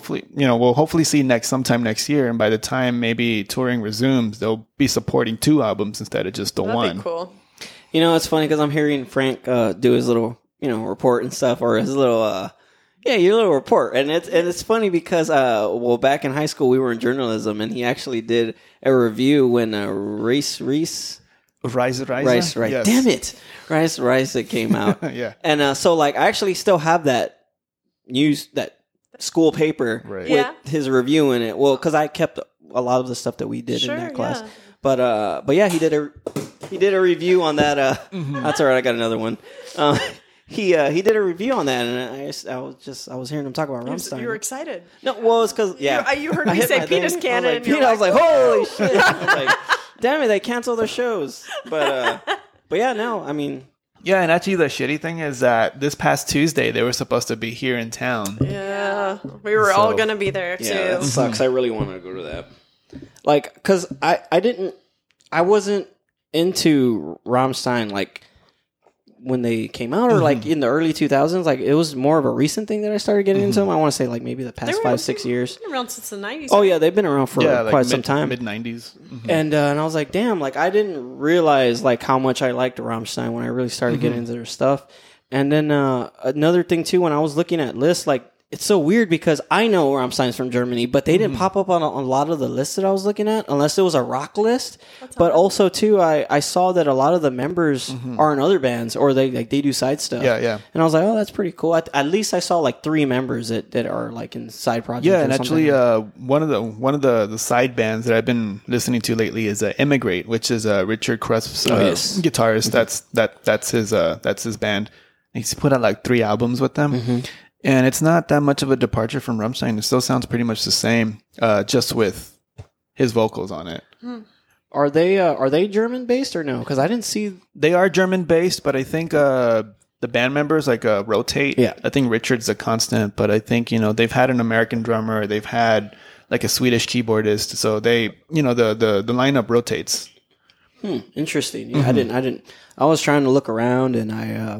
C: see sometime next year. And by the time maybe touring resumes, they'll be supporting 2 albums instead of just the one.
B: That'd be cool.
A: It's funny because I'm hearing Frank do his little, report and stuff, or his little. Yeah, your little report. And it's funny because, back in high school, we were in journalism, and he actually did a review when Rice,
C: right.
A: Yes. Damn it. Rice that came out.
C: Yeah.
A: And so, I actually still have that that school paper with his review in it. Well, because I kept a lot of the stuff that we did in that class. Yeah. But yeah, he did a review on that. That's all right. I got another one. He did a review on that, and I was hearing him talk about Rammstein.
B: You were excited.
A: No, well, it's because
B: you heard me say penis cannon.
A: I was like, holy shit! I was like, damn it, they canceled their shows. But yeah, no,
C: yeah, and actually, the shitty thing is that this past Tuesday they were supposed to be here in town.
B: Yeah, we were all gonna be there too.
A: Yeah, that sucks. I really wanted to go to that. Because I wasn't into Rammstein when they came out, or in the early 2000s. It was more of a recent thing that I started getting into them. I want to say maybe the past 5-6 years.
B: Been around since the 90s.
A: Oh yeah, they've been around for quite some time.
C: Mid 90s. Mm-hmm.
A: And I was like, damn, I didn't realize how much I liked Rammstein when I really started getting into their stuff. And then another thing too, when I was looking at lists, it's so weird because I know Rammstein's from Germany, but they didn't pop up on a lot of the lists that I was looking at, unless it was a rock list. But also too, I saw that a lot of the members are in other bands, or they do side stuff.
C: Yeah.
A: And I was like, oh, that's pretty cool. At least I saw 3 members that are in side projects.
C: Yeah, and actually, one of the side bands that I've been listening to lately is Immigrate, which is Richard Krusp's guitarist. That's his band. He's put out 3 albums with them. And it's not that much of a departure from Rammstein. It still sounds pretty much the same, just with his vocals on it.
A: Are they German based or no? Because I didn't see.
C: They are German based, but I think the band members rotate.
A: Yeah,
C: I think Richard's a constant, but I think they've had an American drummer, they've had a Swedish keyboardist, so they the lineup rotates.
A: Interesting. Yeah, I didn't. I was trying to look around, and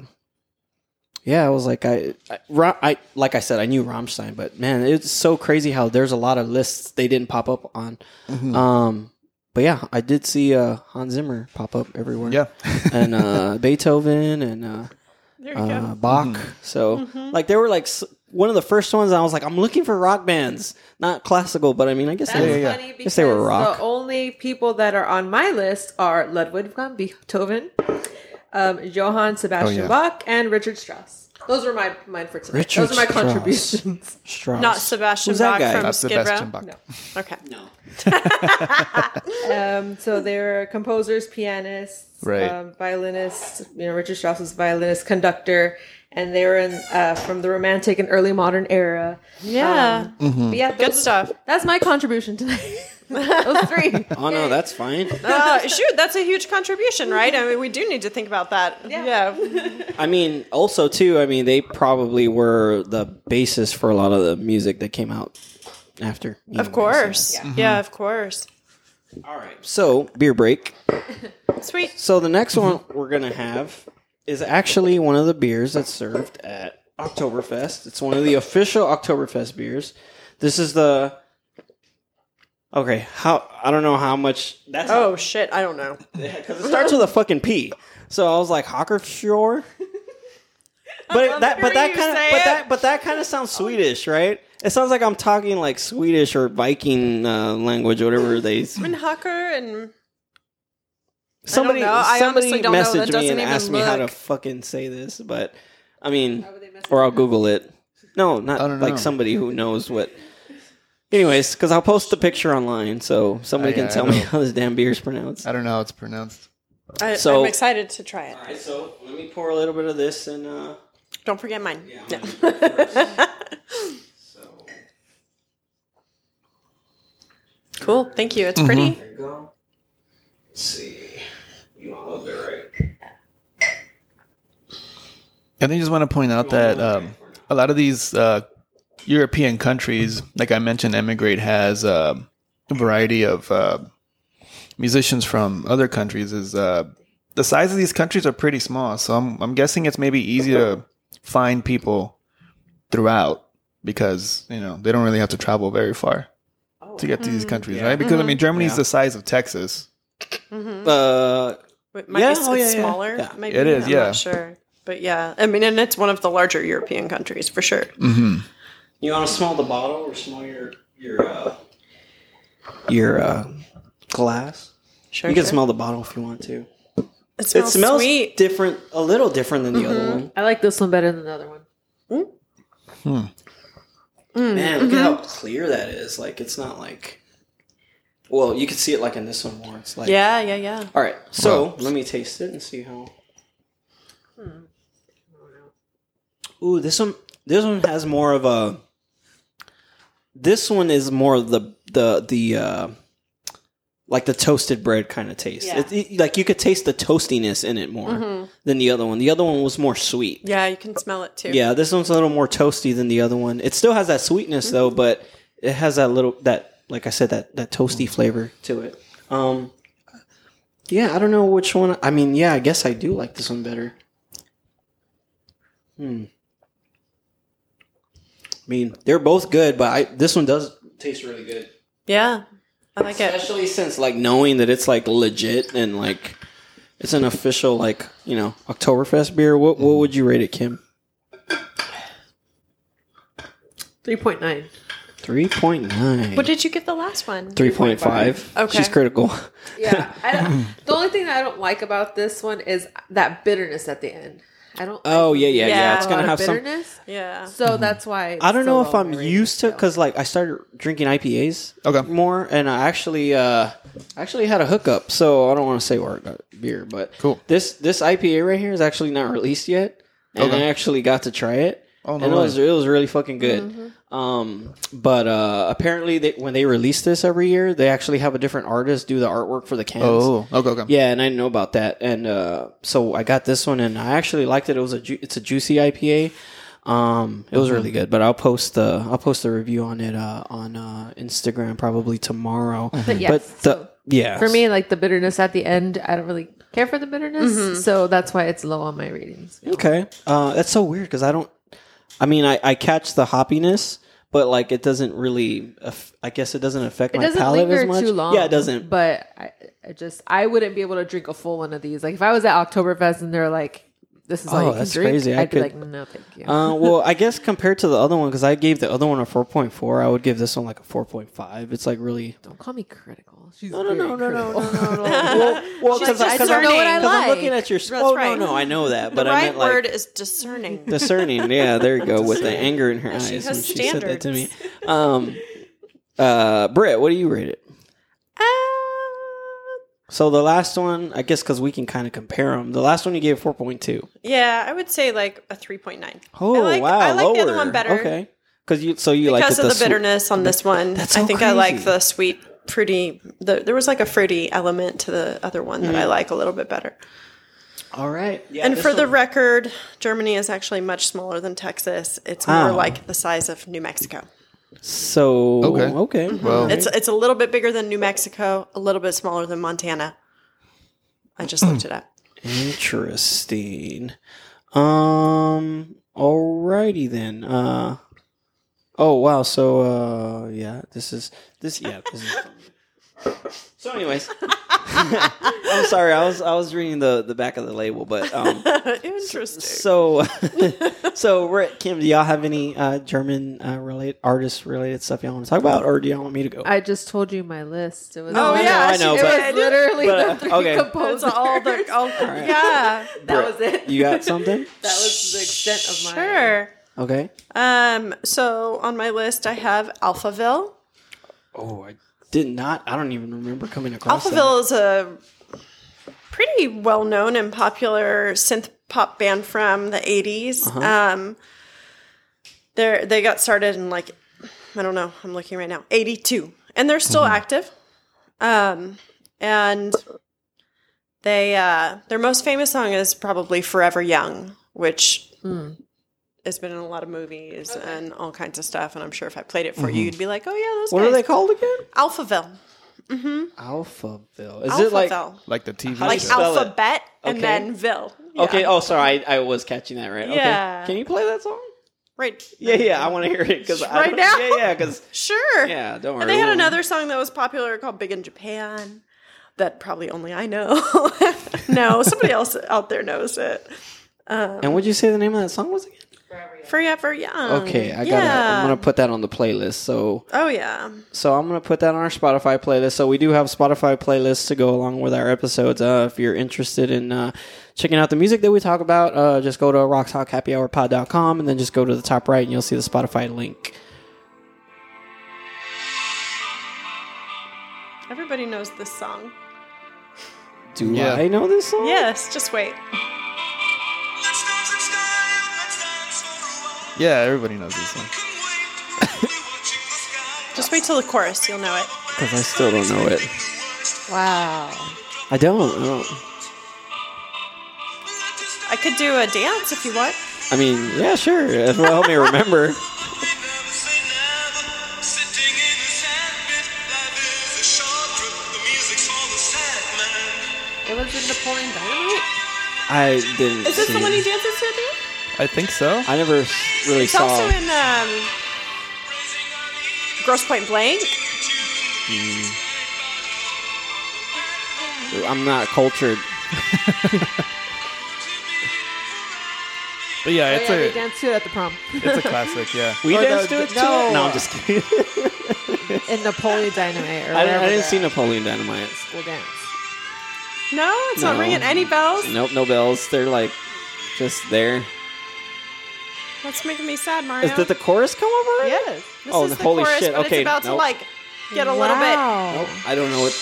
A: I was like, like I said, I knew Rammstein, but man, it's so crazy how there's a lot of lists they didn't pop up on. But yeah, I did see Hans Zimmer pop up everywhere.
C: Yeah,
A: and Beethoven and Bach. So they were one of the first ones. I was like, I'm looking for rock bands, not classical, but I guess
D: funny because
A: they were rock.
D: The only people that are on my list are Ludwig van Beethoven, Johann Sebastian Bach, and Richard Strauss. Those were mine for tonight. Those are my contributions.
A: Strauss.
B: Not Sebastian Bach from
C: Not
B: Skid
C: Sebastian
B: Row?
C: Bach.
B: No. Okay.
A: No.
D: So they're composers, pianists,
C: right.
D: violinists. Richard Strauss was violinist, conductor, and they were from the Romantic and early modern era.
B: Yeah.
D: But yeah,
B: good stuff.
D: That's my contribution tonight. Those 3.
A: Oh no, that's fine.
B: Shoot, that's a huge contribution, right? I mean, we do need to think about that. Yeah.
A: I mean, also too. I mean, they probably were the basis for a lot of the music that came out after.
B: Of course. Yeah, of course.
A: All right. So beer break.
B: Sweet.
A: So the next one we're gonna have is actually one of the beers that's served at Oktoberfest. It's one of the official Oktoberfest beers. This is the... Okay, I don't know how much...
B: Oh, shit, I don't know.
A: Because it starts with a fucking P. So I was like, Hockershore? But that kind of sounds Swedish, right? It sounds like I'm talking like Swedish or Viking language or whatever they...
B: I mean, Hocker and...
A: Somebody
B: honestly don't
A: messaged
B: know.
A: me and asked me how to fucking say this, but I mean, or I'll Google it. No, not like somebody who knows what... Anyways, because I'll post the picture online, so somebody can tell me how this damn beer is pronounced.
C: I don't know how it's pronounced.
B: I'm excited to try it.
A: All right, so let me pour a little bit of this and...
B: Don't forget mine.
A: Yeah, so.
B: Cool, thank you. It's pretty.
A: There you go. Let's see. You want a little bit, right?
C: And I just want to point out that a lot of these... European countries, like I mentioned, Emigrate has a variety of musicians from other countries. Is the size of these countries are pretty small, so I'm guessing it's maybe easy to find people throughout because they don't really have to travel very far to get to these countries, right? Because I mean, Germany's the size of Texas.
B: It might be smaller.
A: Yeah.
B: Maybe.
C: It is.
B: I'm not sure, but yeah, I mean, and it's one of the larger European countries for sure.
C: Mm-hmm.
A: You want to smell the bottle or smell your glass?
B: Sure.
A: You can smell the bottle if you want to.
B: It smells sweet.
A: Different, a little different than the other one.
D: I like this one better than the other one.
A: Man, look at how clear that is. Like, it's not like... Well, you can see it like in this one more. It's like...
B: Yeah.
A: All right, so let me taste it and see how... Ooh, this one has more of a... This one is more of the like the toasted bread kind of taste. Yeah. Like you could taste the toastiness in it more than the other one. The other one was more sweet.
B: Yeah, you can smell it too.
A: Yeah, this one's a little more toasty than the other one. It still has that sweetness though, but it has like I said, that toasty flavor to it. Yeah, I don't know which one. I mean, yeah, I guess I do like this one better. I mean, they're both good, but this one does taste really good.
B: Yeah, I like it.
A: Especially since, like, knowing that it's, like, legit and, like, it's an official, like, Oktoberfest beer. What would you rate it, Kim?
D: 3.9.
A: 3.9.
B: What did you give the last one?
A: 3.5. Okay. She's critical.
D: Yeah. The only thing that I don't like about this one is that bitterness at the end. I don't.
A: Oh yeah. It's gonna have
D: bitterness.
A: Some.
B: Yeah.
D: So that's why
A: I don't know if I'm used to because like I started drinking IPAs more, and I actually had a hookup. So I don't want to say where I got beer, but
C: cool.
A: This IPA right here is actually not released yet, and I actually got to try it. Oh, no, and it was really fucking good. But apparently when they release this every year, they actually have a different artist do the artwork for the cans.
C: Oh, okay.
A: Yeah, and I didn't know about that, and so I got this one, and I actually liked it. It's a juicy IPA. It was really good. But I'll post the review on it on Instagram probably tomorrow.
D: But yes, for me, like the bitterness at the end, I don't really care for the bitterness, so that's why it's low on my ratings.
A: Okay, that's so weird because I catch the hoppiness, but like it doesn't really. I guess it doesn't affect my palate as much.
D: Too long,
A: yeah, it doesn't.
D: But I wouldn't be able to drink a full one of these. Like if I was at Oktoberfest and they're like, "This is all you can drink,"
A: crazy.
D: I'd be like, "No, thank you."
A: Well, I guess compared to the other one, because I gave the other one a 4.4, I would give this one like a 4.5. It's like really.
D: Don't call me critical. She's
A: No.
B: Well,
A: because
B: I
D: know what I like.
A: I'm looking at your. No, I know that, but
B: I
A: meant like
B: word is discerning.
A: Discerning, yeah, there you go, with the anger in her eyes when she said that to me. Britt, what do you rate it? So the last one, I guess, because we can kind of compare them. The last one you gave 4.2.
B: Yeah, I would say like a 3.9.
A: Oh, wow,
B: I like the other one better.
A: Okay, because you like
B: because of the bitterness on this one.
A: That's so
B: I think
A: crazy.
B: I like the sweet fruity. There was like a fruity element to the other one that I like a little bit better.
A: All right.
B: Yeah, and for the record, Germany is actually much smaller than Texas. It's more like the size of New Mexico.
A: So okay.
B: Well, it's a little bit bigger than New Mexico, a little bit smaller than Montana. I just looked it up.
A: Interesting. Alrighty then. Oh wow. So this is. So, anyways, I'm sorry. I was reading the back of the label, but
B: interesting.
A: So Kim, do y'all have any German artist related stuff y'all want to talk about, or do y'all want me to go?
D: I just told you my list. It was
A: I know.
D: It was literally the three
B: components. Right. Yeah,
D: that was it.
A: You got something?
D: That was the extent of mine.
B: Sure.
A: Okay.
B: So on my list, I have Alphaville.
A: Oh, I don't even remember coming across
B: Alphaville is a pretty well-known and popular synth pop band from the 80s. Uh-huh. They got started in I don't know, I'm looking right now, 82. And they're still active. And their most famous song is probably Forever Young, which has been in a lot of movies and all kinds of stuff. And I'm sure if I played it for you, you'd be like, oh, yeah, those guys.
A: What are they called again?
B: Alphaville.
A: Mm-hmm. Alphaville. Is
B: Alphaville.
C: it like the TV
B: like
C: show?
B: alphabet and then Ville.
A: Yeah. Okay. Oh, sorry. I was catching that right.
B: Yeah.
A: Okay. Can you play that song?
B: Right.
A: Yeah. I want to hear it
B: right now.
A: Yeah. Because
B: sure.
A: Yeah. Don't worry.
B: And they had another song that was popular called "Big in Japan," that probably only I know. No, somebody else out there knows it.
A: And what'd you say the name of that song was again?
B: Forever Young.
A: Okay, I'm gonna put that on the playlist. So So I'm gonna put that on our Spotify playlist. So we do have Spotify playlists to go along with our episodes. If you're interested in checking out the music that we talk about, just go to rocktalkhappyhourpod.com and then just go to the top right and you'll see the Spotify link.
B: Everybody knows this song.
A: Do I know this song?
B: Yes, just wait.
C: Yeah, everybody knows this song.
B: Just wait till the chorus, you'll know it.
A: Because I still don't know it.
D: Wow.
A: I don't.
B: I could do a dance if you want.
A: I mean, yeah, sure. It will help me remember.
D: It was in Napoleon Dynamite?
A: I didn't
B: Is this the one he dances to, dude?
C: I think so.
A: I never really saw.
B: It's also in Grosse Pointe Blank.
A: I'm not cultured.
C: But yeah,
D: we danced to it at the prom.
C: It's a classic, yeah.
A: We danced to it too? No, I'm just kidding.
D: In Napoleon Dynamite. Or
A: I didn't see Napoleon Dynamite.
D: School dance.
B: No, it's not ringing any bells.
A: Nope, no bells. They're just there.
B: That's making me sad, Mario.
A: Did the chorus come over?
B: Yes. This is the
A: holy
B: chorus,
A: shit.
B: but
A: Okay,
B: it's about to get a little bit.
A: Nope, I don't know it.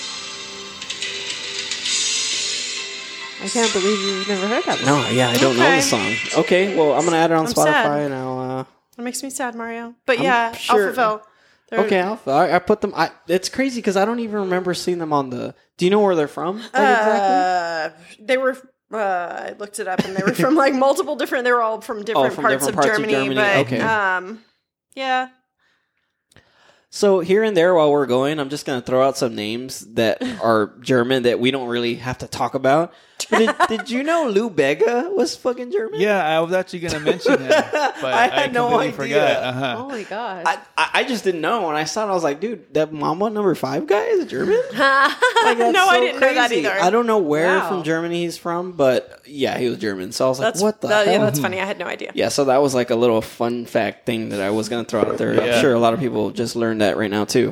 D: I can't believe you've never heard that one.
A: No, yeah, I don't know the song. Okay, well, I'm going to add it on Spotify
B: sad.
A: And I'll...
B: That makes me sad, Mario. But Alphaville.
A: Okay, Alpha. I put them... it's crazy because I don't even remember seeing them on the... Do you know where they're from?
B: Exactly? They were... I looked it up and they were from multiple different... They were all from different parts of Germany. But,
A: okay.
B: Yeah.
A: So here and there while we're going, I'm just going to throw out some names that are German that we don't really have to talk about. Did you know Lou Bega was fucking German?
C: Yeah, I was actually going to mention him, but I
A: had no idea.
C: Forgot. Uh-huh.
D: Oh my gosh.
A: I just didn't know. When I saw it, I was like, dude, that Mambo No. 5 guy is German?
B: No, I didn't know that either.
A: I don't know where from Germany he's from, but yeah, he was German. So I was like, what the hell?
B: Yeah, that's funny. I had no idea.
A: Yeah, so that was like a little fun fact thing that I was going to throw out there. Yeah. I'm sure a lot of people just learned that right now, too.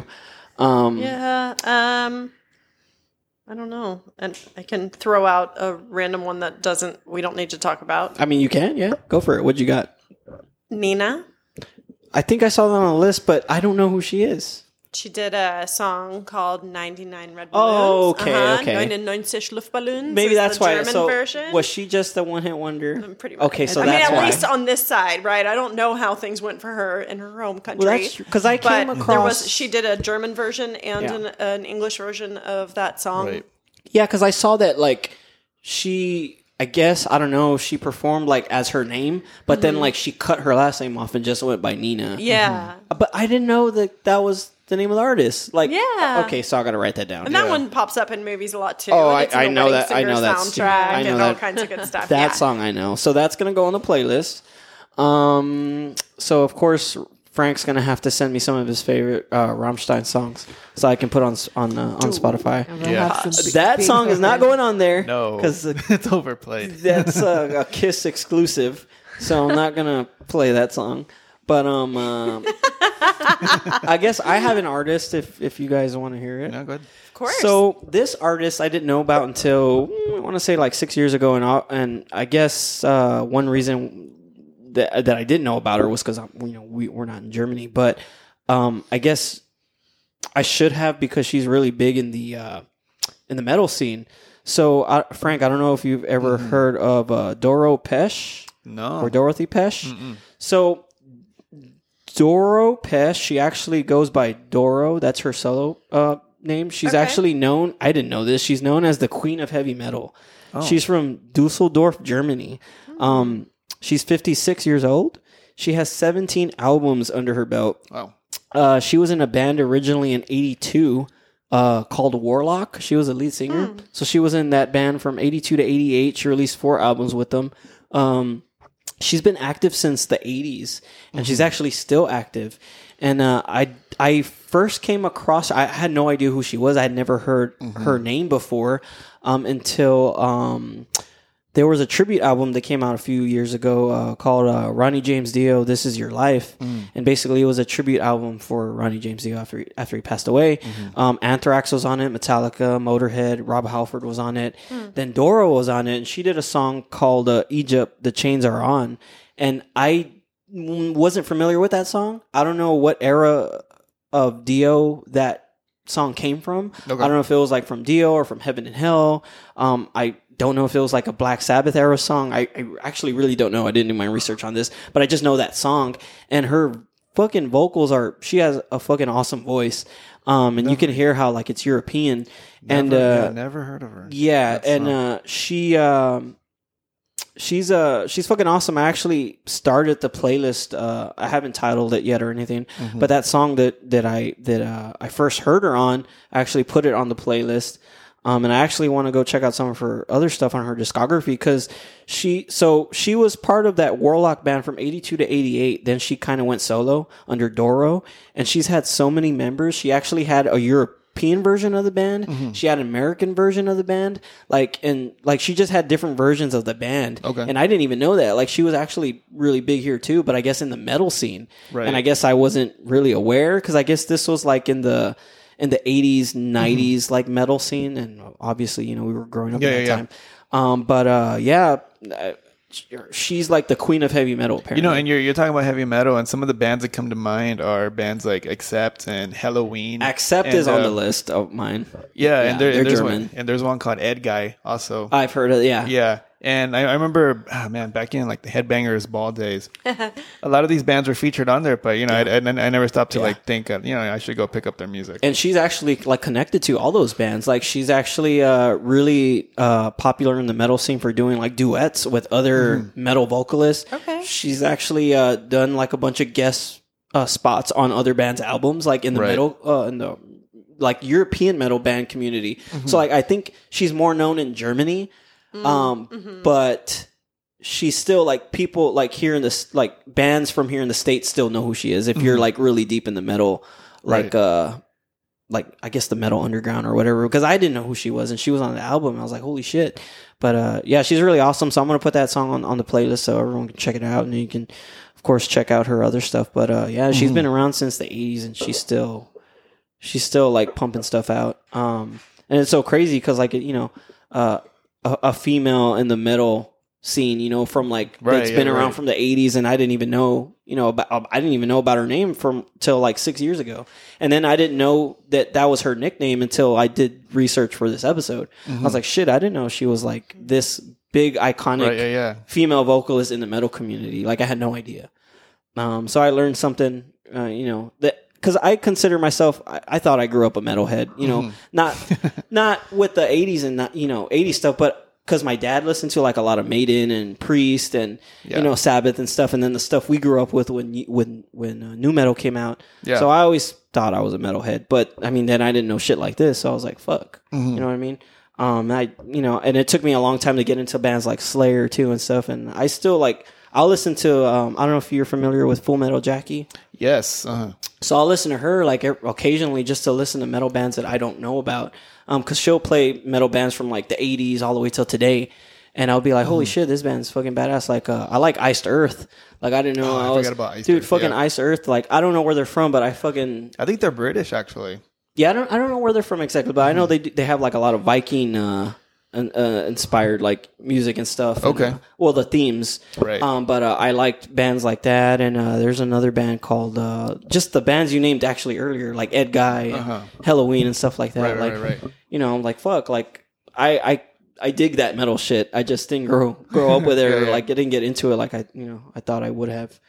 B: I don't know. And I can throw out a random one that we don't need to talk about.
A: I mean, you can, yeah. Go for it. What you got?
B: Nina.
A: I think I saw that on the list, but I don't know who she is.
B: She did a song called 99 Red Balloons.
A: Oh, okay.
B: 99 Luftballons.
A: Maybe that's why.
B: German version.
A: Was she just a one-hit wonder?
B: Pretty much.
A: Okay, so that's why.
B: At least on this side, right? I don't know how things went for her in her home country.
A: Well, that's because I came across.
B: She did a German version and an English version of that song.
C: Right.
A: Yeah, because I saw that she. I guess, I don't know, she performed as her name, but then she cut her last name off and just went by Nina.
B: Yeah.
A: But I didn't know that was the name of the artist.
B: Yeah.
A: Okay, so I got to write that down.
B: And that one pops up in movies a lot too.
A: Oh, I know that. I know that
B: soundtrack and all kinds of good stuff.
A: That song I know. So that's going to go on the playlist. So of course Frank's going to have to send me some of his favorite Rammstein songs so I can put on Spotify. That song is not going on there.
C: No, because it's overplayed.
A: That's a Kiss exclusive, so I'm not going to play that song. But I guess I have an artist if you guys want to hear it.
C: No, go ahead.
B: Of course.
A: So this artist I didn't know about until I want to say 6 years ago, and I guess one reason that I didn't know about her was because we're not in Germany, but I guess I should have because she's really big in the metal scene. So Frank, I don't know if you've ever heard of Doro Pesch, or Dorothy Pesch. Mm-mm. So Doro Pesch, she actually goes by Doro. That's her solo name. She's actually known. I didn't know this. She's known as the Queen of Heavy Metal. Oh. She's from Dusseldorf, Germany. She's 56 years old. She has 17 albums under her belt.
C: Wow.
A: She was in a band originally in 82 called Warlock. She was a lead singer. So she was in that band from 82 to 88. She released 4 albums with them. She's been active since the 80s, and she's actually still active. And I first came across, I had no idea who she was. I had never heard her name before until... there was a tribute album that came out a few years ago called Ronnie James Dio, This Is Your Life. And basically it was a tribute album for Ronnie James Dio after he passed away. Anthrax was on it, Metallica, Motorhead, Rob Halford was on it. Then Doro was on it, and she did a song called Egypt, The Chains Are On. And I wasn't familiar with that song. I don't know what era of Dio that song came from. Okay. I don't know if it was from Dio or from Heaven and Hell. I don't know if it was a Black Sabbath era song. I actually really don't know. I didn't do my research on this, but I just know that song, and her fucking vocals she has a fucking awesome voice. And you can hear how it's European.
C: Never heard of her.
A: Yeah. And, she's fucking awesome. I actually started the playlist. I haven't titled it yet or anything, but that song that I first heard her on, I actually put it on the playlist. And I actually want to go check out some of her other stuff on her discography because she was part of that Warlock band from 82 to 88. Then she kind of went solo under Doro, and she's had so many members. She actually had a European version of the band. She had an American version of the band. She just had different versions of the band. Okay. And I didn't even know that. She was actually really big here too, but I guess in the metal scene. Right. And I guess I wasn't really aware because I guess this was in the 80s, 90s, metal scene. And obviously, we were growing up at that time. She's the queen of heavy metal, apparently.
C: And you're talking about heavy metal, and some of the bands that come to mind are bands like Accept and Helloween.
A: Accept is on the list of mine.
C: Yeah, and they're German. There's one called Edguy also.
A: I've heard of it, yeah.
C: Yeah. And I remember, back in the Headbangers Ball days, a lot of these bands were featured on there, but I never stopped to think, I should go pick up their music.
A: And she's actually connected to all those bands. She's actually really popular in the metal scene for doing duets with other metal vocalists. Okay. She's actually done a bunch of guest spots on other bands' albums, in the metal in the European metal band community. So I think she's more known in Germany. But she's still people here in this bands from here in the States still know who she is if you're really deep in the metal I guess the metal underground or whatever, because I didn't know who she was, and she was on the album and I was like, holy shit. But she's really awesome, so I'm gonna put that song on the playlist so everyone can check it out, and you can of course check out her other stuff. But she's been around since the 80s, and she's still pumping stuff out, and it's so crazy because a female in the metal scene, you know, from like that's been around from the 80s, and I didn't even know, you know, about her name till like 6 years ago. And then I didn't know that was her nickname until I did research for this episode. I was like, shit, I didn't know she was like this big iconic female vocalist in the metal community. Like I had no idea. So I learned something, you know, that because I consider myself, I thought I grew up a metalhead, you know, not with the 80s and not, you know, 80s stuff, but because my dad listened to like a lot of Maiden and Priest and you know Sabbath and stuff, and then the stuff we grew up with when new metal came out. Yeah. So I always thought I was a metalhead, but I mean then I didn't know shit like this, so I was like, fuck, you know what I mean? And it took me a long time to get into bands like Slayer too and stuff, and I still like. I'll listen to, I don't know if you're familiar with Full Metal Jackie.
C: Yes.
A: So I'll listen to her like occasionally just to listen to metal bands that I don't know about. Because she'll play metal bands from like the 80s all the way till today. And I'll be like, holy shit, this band's fucking badass. Like, I like Iced Earth. Like, I didn't know.
C: I forgot about Iced Earth.
A: Dude, fucking Iced Earth. Like, I don't know where they're from, but I think
C: they're British, actually.
A: Yeah, I don't know where they're from exactly, but I know they have like a lot of Viking inspired like music and stuff.
C: Okay.
A: And, the themes.
C: Right.
A: But I liked bands like that, and there's another band called just the bands you named actually earlier, like Ed Guy, and Halloween, and stuff like that.
C: Right.
A: You know, I'm like fuck, like I dig that metal shit. I just didn't grow up with it, or like I didn't get into it like I thought I would have.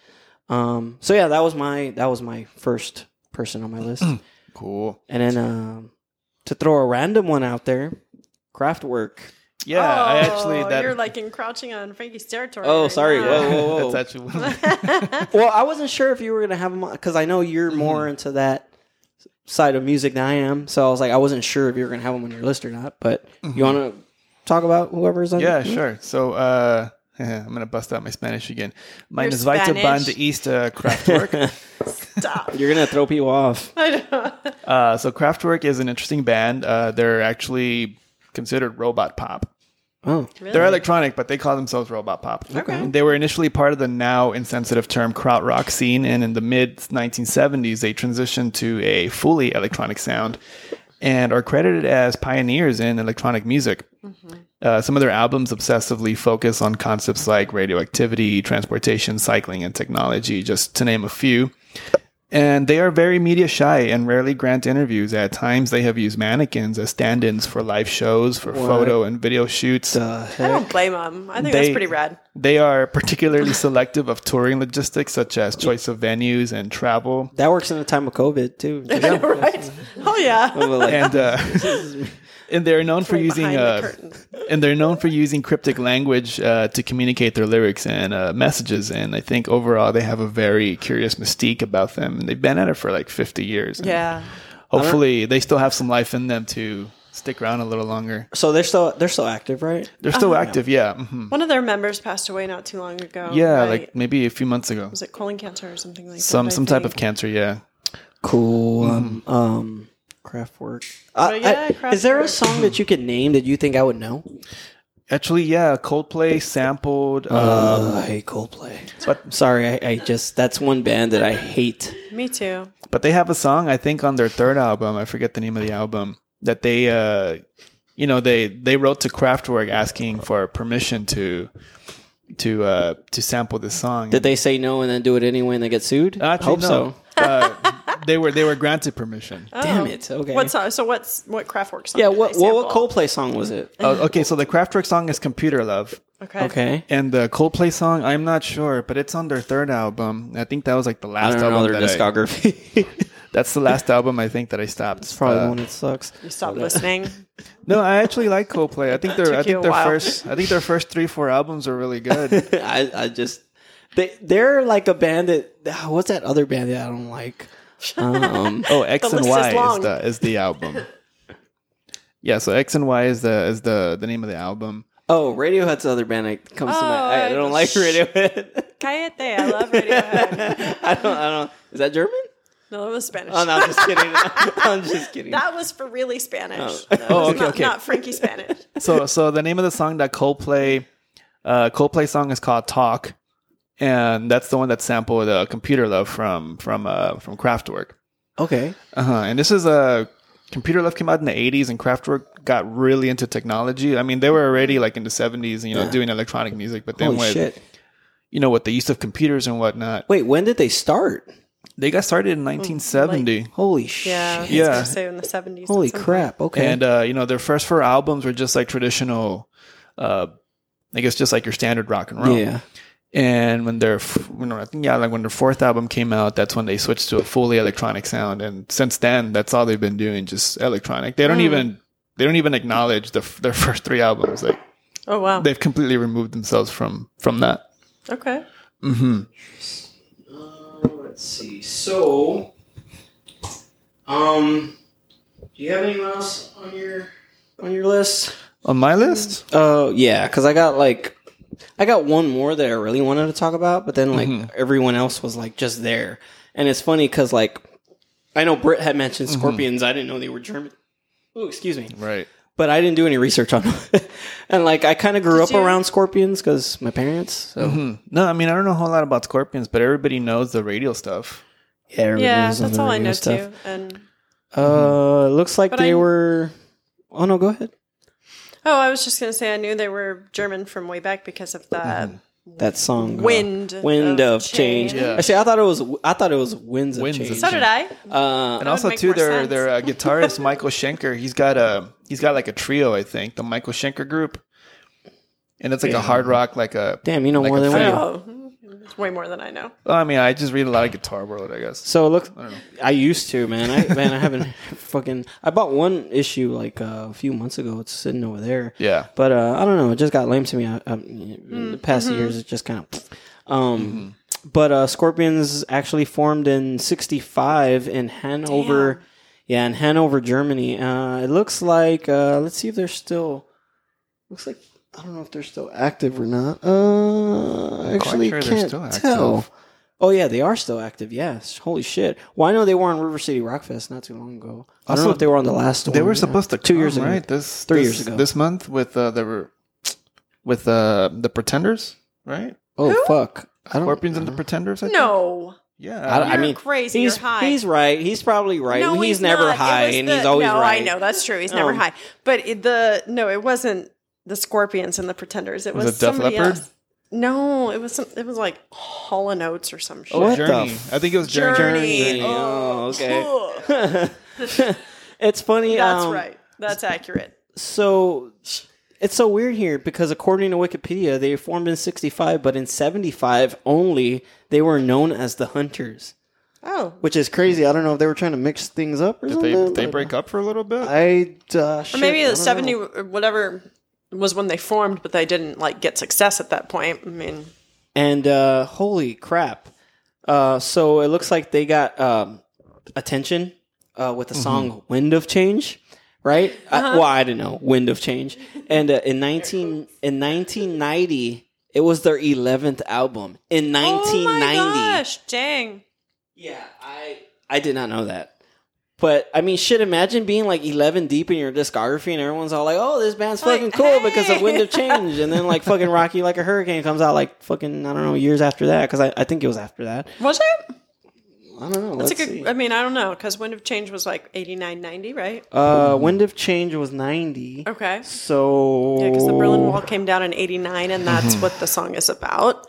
A: So yeah, that was my first person on my list.
C: Cool.
A: And then to throw a random one out there. Kraftwerk.
C: Yeah, I actually...
B: You're like encroaching on Frankie's territory.
A: Oh,
B: right
A: sorry.
B: Now.
A: Whoa.
C: That's actually...
A: Well, I wasn't sure if you were going to have them on, because I know you're more into that side of music than I am. So I was like, I wasn't sure if you were going to have them on your list or not. But you want to talk about whoever's on?
C: Yeah, sure. So I'm going to bust out my Spanish again. Meine zweite Band ist Kraftwerk.
B: Stop.
A: You're going to throw people off.
B: I know.
C: So Kraftwerk is an interesting band. They're actually... considered robot pop.
A: Oh, really?
C: They're electronic, but they call themselves robot pop.
A: Okay.
C: They were initially part of the now insensitive term krautrock scene, and in the mid 1970s, they transitioned to a fully electronic sound and are credited as pioneers in electronic music. Some of their albums obsessively focus on concepts like radioactivity, transportation, cycling, and technology, just to name a few. And they are very media shy and rarely grant interviews. At times, they have used mannequins as stand-ins for live shows, for photo and video shoots.
B: I don't blame them. I think that's pretty rad.
C: They are particularly selective of touring logistics, such as choice of venues and travel.
A: That works in a time of COVID, too.
B: Right? Oh,
C: yeah. And they're known for using cryptic language to communicate their lyrics and messages. And I think overall they have a very curious mystique about them. And they've been at it for like 50 years.
B: Yeah.
C: Hopefully they still have some life in them to stick around a little longer.
A: So they're still active, right?
C: They're still active, yeah. Mm-hmm.
B: One of their members passed away not too long ago.
C: Yeah,
B: right?
C: like maybe a few months ago.
B: Was it colon cancer or something like that?
C: Some type of cancer, yeah.
A: Cool. Kraftwerk.
B: Kraftwerk.
A: Is there a song that you could name that you think I would know?
C: Actually, yeah, Coldplay sampled.
A: I hate Coldplay. But sorry, I just that's one band that I hate.
B: Me too.
C: But they have a song, I think, on their third album. I forget the name of the album. That they, they wrote to Kraftwerk asking for permission to sample this song.
A: Did they say no and then do it anyway and they get sued?
C: Actually,
A: hope
C: no.
A: So.
C: They were granted permission.
B: Oh.
A: Damn it! Okay.
B: What song? So what Kraftwerk song?
A: Yeah. What Coldplay song was it?
C: Okay, so the Kraftwerk song is "Computer Love."
A: Okay.
C: And the Coldplay song, I'm not sure, but it's on their third album. I think that was like the last album.
A: I don't know their discography.
C: That's the last album I think that I stopped.
A: It's probably the one that sucks.
B: You stopped listening.
C: No, I actually like Coldplay. I think their first 3-4 albums are really good.
A: They're like a band that what's that other band that I don't like?
C: X and Y is the album. Yeah, so X and Y is the name of the album.
A: Oh, Radiohead's the other band that comes to mind. I don't like Radiohead.
B: Cállate, I love Radiohead.
A: I don't. Is that German?
B: No, it was Spanish.
A: Oh, no, I'm just kidding. I'm just kidding.
B: That was for really Spanish.
C: Okay.
B: Not Frankie Spanish.
C: So the name of the song that Coldplay song is called "Talk." And that's the one that sampled "Computer Love" from Kraftwerk.
A: Okay.
C: And this is a Computer Love came out in the 80s and Kraftwerk got really into technology. I mean, they were already like in the 70s, doing electronic music, but then with the use of computers and whatnot.
A: Wait, when did they start?
C: They got started in 1970.
A: Holy shit.
B: Yeah. I was gonna say in the 70s.
A: Holy crap. Okay.
C: And, their first 4 albums were just like traditional, I guess just like your standard rock and roll. Yeah. And when their 4th album came out, that's when they switched to a fully electronic sound. And since then, that's all they've been doing, just electronic. They don't even acknowledge their first 3 albums. Like,
B: oh wow,
C: they've completely removed themselves from that.
B: Okay.
C: Mm-hmm.
A: Let's see. So, do you have anyone else on your list?
C: On my list?
A: Yeah, because I got one more that I really wanted to talk about, but then everyone else was like just there. And it's funny because I know Britt had mentioned Scorpions. I didn't know they were German. Oh, excuse me.
C: Right.
A: But I didn't do any research on them. And I kind of grew up around Scorpions because my parents. So.
C: No, I mean, I don't know a whole lot about Scorpions, but everybody knows the radio stuff.
A: Yeah,
B: that's all I know too. And
A: it looks like they were. Oh no, go ahead.
B: Oh, I was just going to say I knew they were German from way back because of
A: that song,
B: Wind of Change.
A: Yeah. Actually, I thought it was Winds of Change.
B: So did I.
C: And also too, their guitarist Michael Schenker. He's got like a trio, I think, the Michael Schenker Group, and it's like a hard rock, like a
A: damn. You know more than we.
B: It's way more than I know.
C: Well, I mean, I just read a lot of Guitar World, I guess.
A: So look, I used to, man. I haven't I bought one issue a few months ago. It's sitting over there.
C: Yeah.
A: But I don't know. It just got lame to me. In the past years, it just kind of. But Scorpions actually formed in '65 in Hanover. Damn. Yeah, in Hanover, Germany. It looks like. Let's see if they're still. Looks like. I don't know if they're still active or not. Actually, sure can't tell. Oh yeah, they are still active. Yes. Holy shit. Well, I know they were on River City Rock Fest not too long ago. I don't know if they were on the last one.
C: They were supposed to
A: 2 years ago,
C: right?
A: 3 years ago.
C: This month with the Pretenders, right?
A: Oh
B: who?
A: Fuck!
C: Scorpions and the Pretenders. I
B: no.
C: Think? Yeah,
A: I mean,
B: crazy.
A: He's
B: high.
A: He's right. He's probably right.
B: No,
A: he's never high, and he's always right.
B: I know that's true. He's never high. But it wasn't the Scorpions and the Pretenders. It was
C: Def
B: somebody
C: Leppard?
B: else. No, it was like Hall & Oates or some shit.
C: Oh, Journey. I think it was Journey.
A: Oh, okay. It's funny.
B: That's right. That's accurate.
A: So it's so weird here because according to Wikipedia, they formed in '65, but in '75 only they were known as the Hunters.
B: Oh,
A: which is crazy. I don't know if they were trying to mix things up or something.
C: Did they break up for a little bit?
B: Or maybe the 70 or whatever was when they formed, but they didn't get success at that point. I mean,
A: and holy crap! So it looks like they got attention with the song "Wind of Change," right? Well, I don't know, "Wind of Change," and in 1990, it was their 11th album. In 1990,
B: oh my gosh, dang!
A: Yeah, I did not know that. But, I mean, shit, imagine being 11 deep in your discography and everyone's all like, oh, this band's fucking cool because of Wind of Change. And then, fucking Rock You Like a Hurricane comes out, fucking, I don't know, years after that. Because I think it was after that.
B: Was it?
A: I don't know.
B: That's see. I mean, I don't know. Because Wind of Change was 89, 90, right?
A: Wind of Change was 90.
B: Okay.
A: So...
B: Yeah, because the Berlin Wall came down in 89 and that's what the song is about.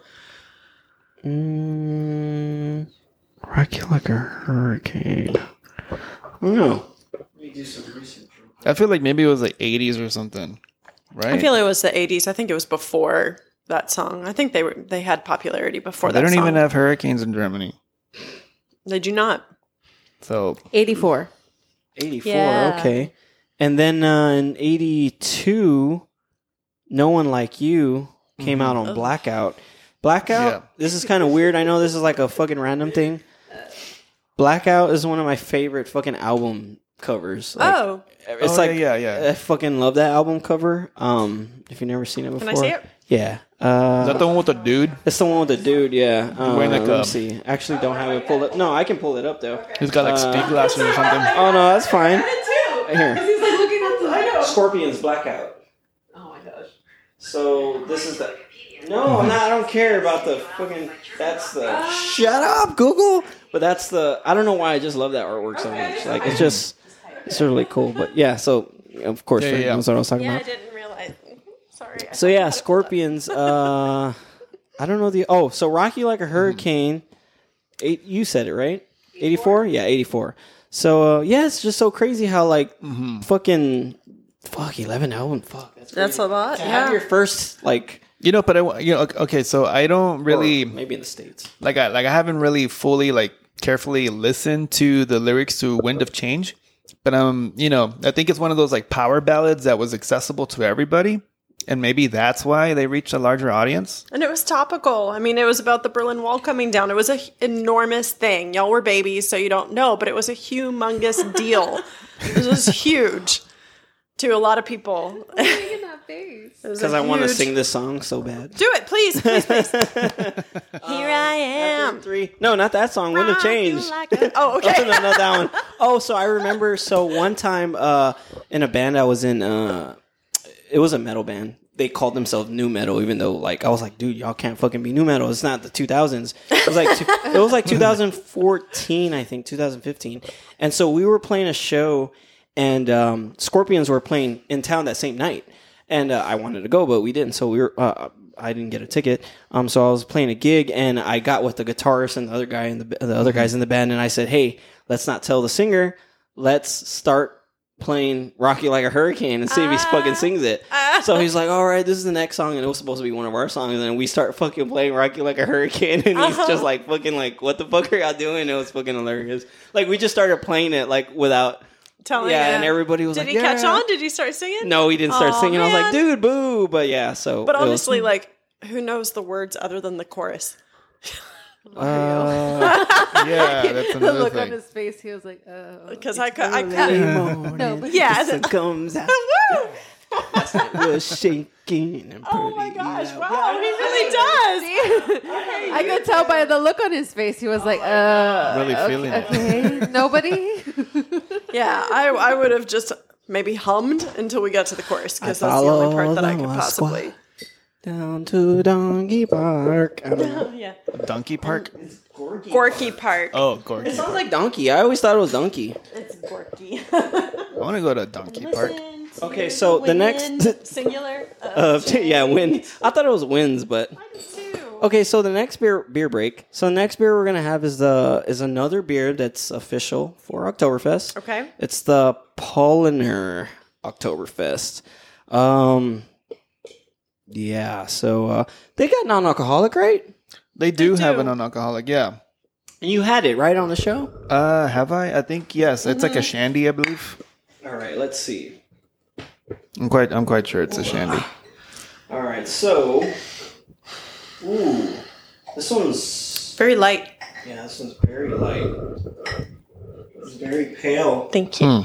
A: Rock You Like a Hurricane. I don't know. Let me do some research.
C: I feel like maybe it was 80s or something, right?
B: I feel it was the 80s. I think it was before that song. I think they had popularity before that
C: song. They don't
B: even
C: have hurricanes in Germany.
B: They do not.
C: So
D: 84.
A: 84, yeah. Okay. And then in 82, No One Like You came out on Blackout. Blackout? This is kind of weird. I know this is a fucking random thing. Blackout is one of my favorite fucking album covers. It's I fucking love that album cover. If you've never seen it before.
B: Can I see it?
A: Yeah.
C: Is that the one with the dude?
A: It's the one with the dude, yeah.
C: Wearing
A: let me see. Actually don't have it pulled up. No, I can pull it up though.
C: Okay. He's got speed glasses or something.
A: Oh no, that's fine.
B: Here. He's looking at the
A: Scorpions Blackout.
B: Oh my gosh.
A: So this is the No, I don't care about the fucking that's the shut up, Google. But that's the I don't know why I just love that artwork so much. It's just It's really cool. But yeah, so of course, knows what I was talking about.
B: I didn't realize. Sorry.
A: So yeah, Scorpions. I don't know so Rock You Like a Hurricane. You said it right. 84? Yeah, 84. So it's just so crazy how like fucking 11 album. Fuck,
B: that's a lot.
A: To have your first like.
C: But okay. So I don't really
A: maybe in the States.
C: I haven't really fully like carefully listened to the lyrics to Wind of Change, but I think it's one of those like power ballads that was accessible to everybody. And maybe that's why they reached a larger audience.
B: And it was topical. I mean, it was about the Berlin Wall coming down. It was an enormous thing. Y'all were babies, so you don't know, but it was a humongous deal. It was huge to a lot of people.
A: Because I want to sing this song so bad.
B: Do it, please. Here I am.
A: 3. No, not that song. Wind of Change.
B: Okay.
A: No, not that one. Oh, so I remember. So one time in a band I was in, it was a metal band. They called themselves nu metal, even though like I was like, dude, y'all can't fucking be nu metal. It's not the 2000s. It was like 2014, I think, 2015. And so we were playing a show, and Scorpions were playing in town that same night. And I wanted to go, but we didn't. So we were. I didn't get a ticket. So I was playing a gig, and I got with the guitarist and the other guy and the other guys in the band, and I said, "Hey, let's not tell the singer. Let's start playing Rock You Like a Hurricane and see if he fucking sings it." So he's like, "All right, this is the next song," and it was supposed to be one of our songs. And then we start fucking playing Rock You Like a Hurricane, and he's just like fucking like, "What the fuck are y'all doing?" It was fucking hilarious. Like we just started playing it like without.
B: Telling
A: and everybody was
B: Did
A: like,
B: he catch on? Did he start singing?
A: No, he didn't start singing. Man. I was like, dude, boo. But yeah, so.
B: But honestly, like, who knows the words other than the chorus?
C: Yeah, that's another
D: the look
C: thing.
D: on his face, he was like, oh.
B: Because I couldn't.
D: No, but
B: yeah.
A: The sun comes out. We're shaking. And
B: oh my gosh, wow, he really does.
D: I could tell by the look on his face. He was like,
C: really feeling it.
D: Okay, nobody?
B: Yeah, I would have just maybe hummed until we got to the chorus, because that's the only part that I could possibly.
A: Down to Donkey Park.
B: Yeah.
C: Donkey Park?
B: Gorky Park.
C: Oh, Gorky.
A: It sounds like Donkey. I always thought it was Donkey.
B: It's Gorky.
C: I want to go to Donkey Park.
A: Okay, so the next
B: singular.
A: Wind. I thought it was Winds, but okay. So the next beer break. So the next beer we're gonna have is another beer that's official for Oktoberfest.
B: Okay,
A: it's the Paulaner Oktoberfest. Yeah. So they got non-alcoholic, right?
C: They do have a non-alcoholic. Yeah.
A: And you had it right on the show.
C: Have I? I think yes. It's like a shandy, I believe.
A: All right. Let's see.
C: I'm quite sure it's a shandy.
A: All right, so, this one's
B: very light.
A: Yeah, this one's very light. It's very pale.
B: Thank you.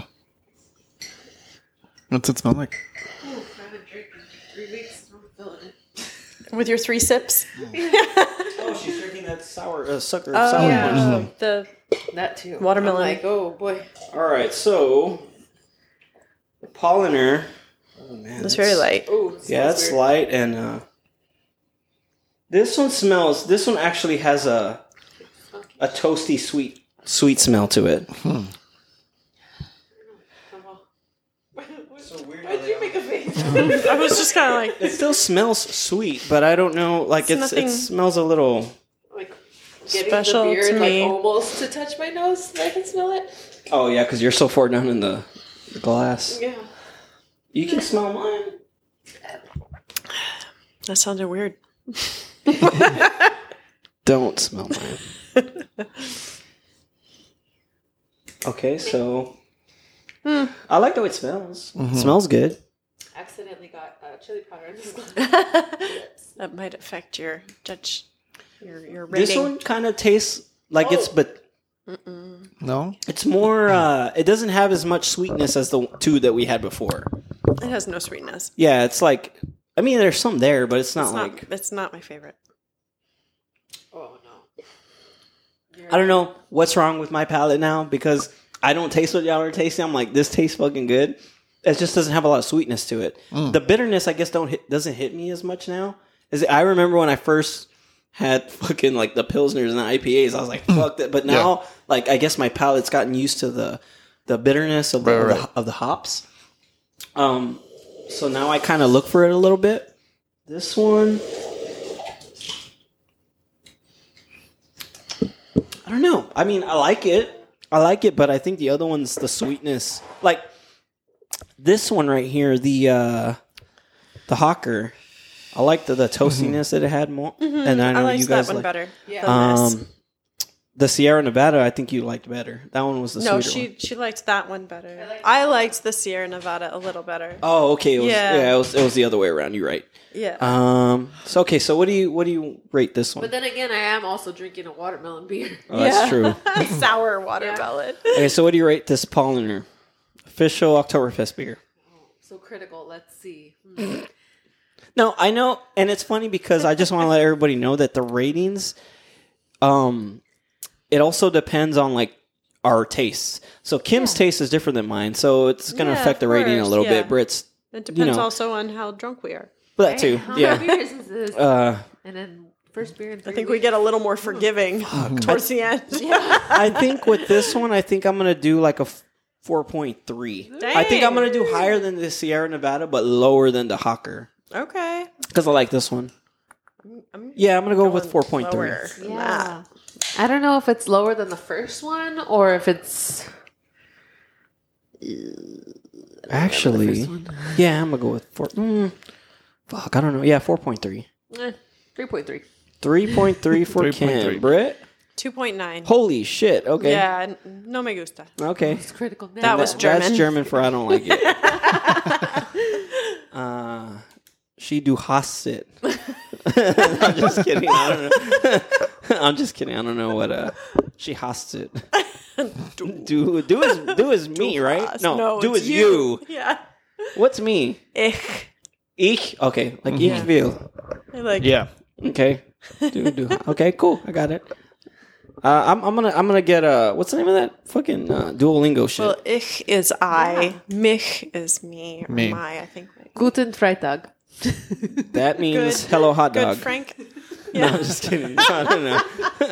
C: What's it smell like?
D: I haven't drank in 3 weeks. I'm feeling it.
B: With your 3 sips?
A: Oh, she's drinking that sour sour
B: yeah.
D: That too.
B: Watermelon.
D: I'm like, oh boy.
A: All right, so the Paulaner. Oh man,
B: it's very light.
D: Ooh,
A: it's weird. Light, and this one actually has a toasty sweet smell to it.
D: So weird. Why did you make a face?
B: I was just kind of like,
A: it still smells sweet, but I don't know. Like it smells a little
D: like
B: special
D: the beard,
B: to me.
D: Like almost to touch my nose, so I can smell it.
A: Oh yeah, because you're so far down in the glass.
D: Yeah.
A: You can smell mine.
B: That sounded weird.
A: Don't smell mine. Okay, so I like the way it smells. Mm-hmm. It smells good.
D: Accidentally got chili powder in this glass.
B: That might affect your rating.
A: This one kind of tastes like it's, but
C: no,
A: it's more. It doesn't have as much sweetness as the two that we had before.
B: It has no sweetness.
A: Yeah, it's like. I mean, there's some there, but it's not.
B: It's not my favorite.
D: Oh no!
A: I don't know what's wrong with my palate now because I don't taste what y'all are tasting. I'm like, this tastes fucking good. It just doesn't have a lot of sweetness to it. The bitterness, I guess, doesn't hit me as much now. I remember when I first had fucking like the Pilsners and the IPAs, I was like, fuck that. But now, like, I guess my palate's gotten used to the bitterness of the hops. So now I kind of look for it a little bit. This one, I don't know. I mean, I like it, but I think the other one's the sweetness. Like this one right here, the Hawker. I like the toastiness that it had more, and I know you guys
B: that one
A: like,
B: better. Yeah.
A: The Sierra Nevada, I think you liked better. That one was the sweeter one.
B: She liked that one better. I liked the Sierra Nevada a little better.
A: Oh, okay. It was the other way around. You're right.
B: Yeah.
A: So what do you rate this one?
D: But then again, I am also drinking a watermelon beer.
A: Oh, that's true.
B: Sour watermelon.
A: Okay, so what do you rate this Paulaner official Oktoberfest beer?
D: So critical. Let's see.
A: No, I know, and it's funny because I just want to let everybody know that the ratings, it also depends on like our tastes. So Kim's taste is different than mine, so it's going to affect the rating a little bit. Britt's,
B: it depends also on how drunk we are.
A: But that too,
D: How many beers is this? And then first beer in 3
B: I think we get a little more forgiving towards the end.
A: I think with this one, I'm going to do like a 4.3. I think I'm going to do higher than the Sierra Nevada, but lower than the Hawker.
B: Okay.
A: Because I like this one. I'm going to go with 4.3.
D: Yeah. I don't know if it's lower than the first one or if it's...
A: Actually, I'm going to go with 4. Fuck, I don't know. Yeah, 4.3.
D: 3.3.
A: 3.3 for Kim. Britt?
B: 2.9.
A: Holy shit. Okay.
B: Yeah, no me gusta.
A: Okay.
D: It's critical.
B: That was German.
A: That's German for I don't like it. She du hast it. I'm just kidding. I don't know. I'm just kidding. I don't know what she hast it. Do is me, right? No, do is you.
B: Yeah.
A: What's me? Ich? Okay. Like ich will.
C: Yeah.
A: Okay. Do. Okay, cool. I got it. I'm gonna get what's the name of that fucking Duolingo shit?
B: Well, ich is I, mich is me, or my, I think.
D: Guten Freitag.
A: That means hello hot dog.
B: Good, Frank.
A: Yeah. No, I'm just kidding. I don't know.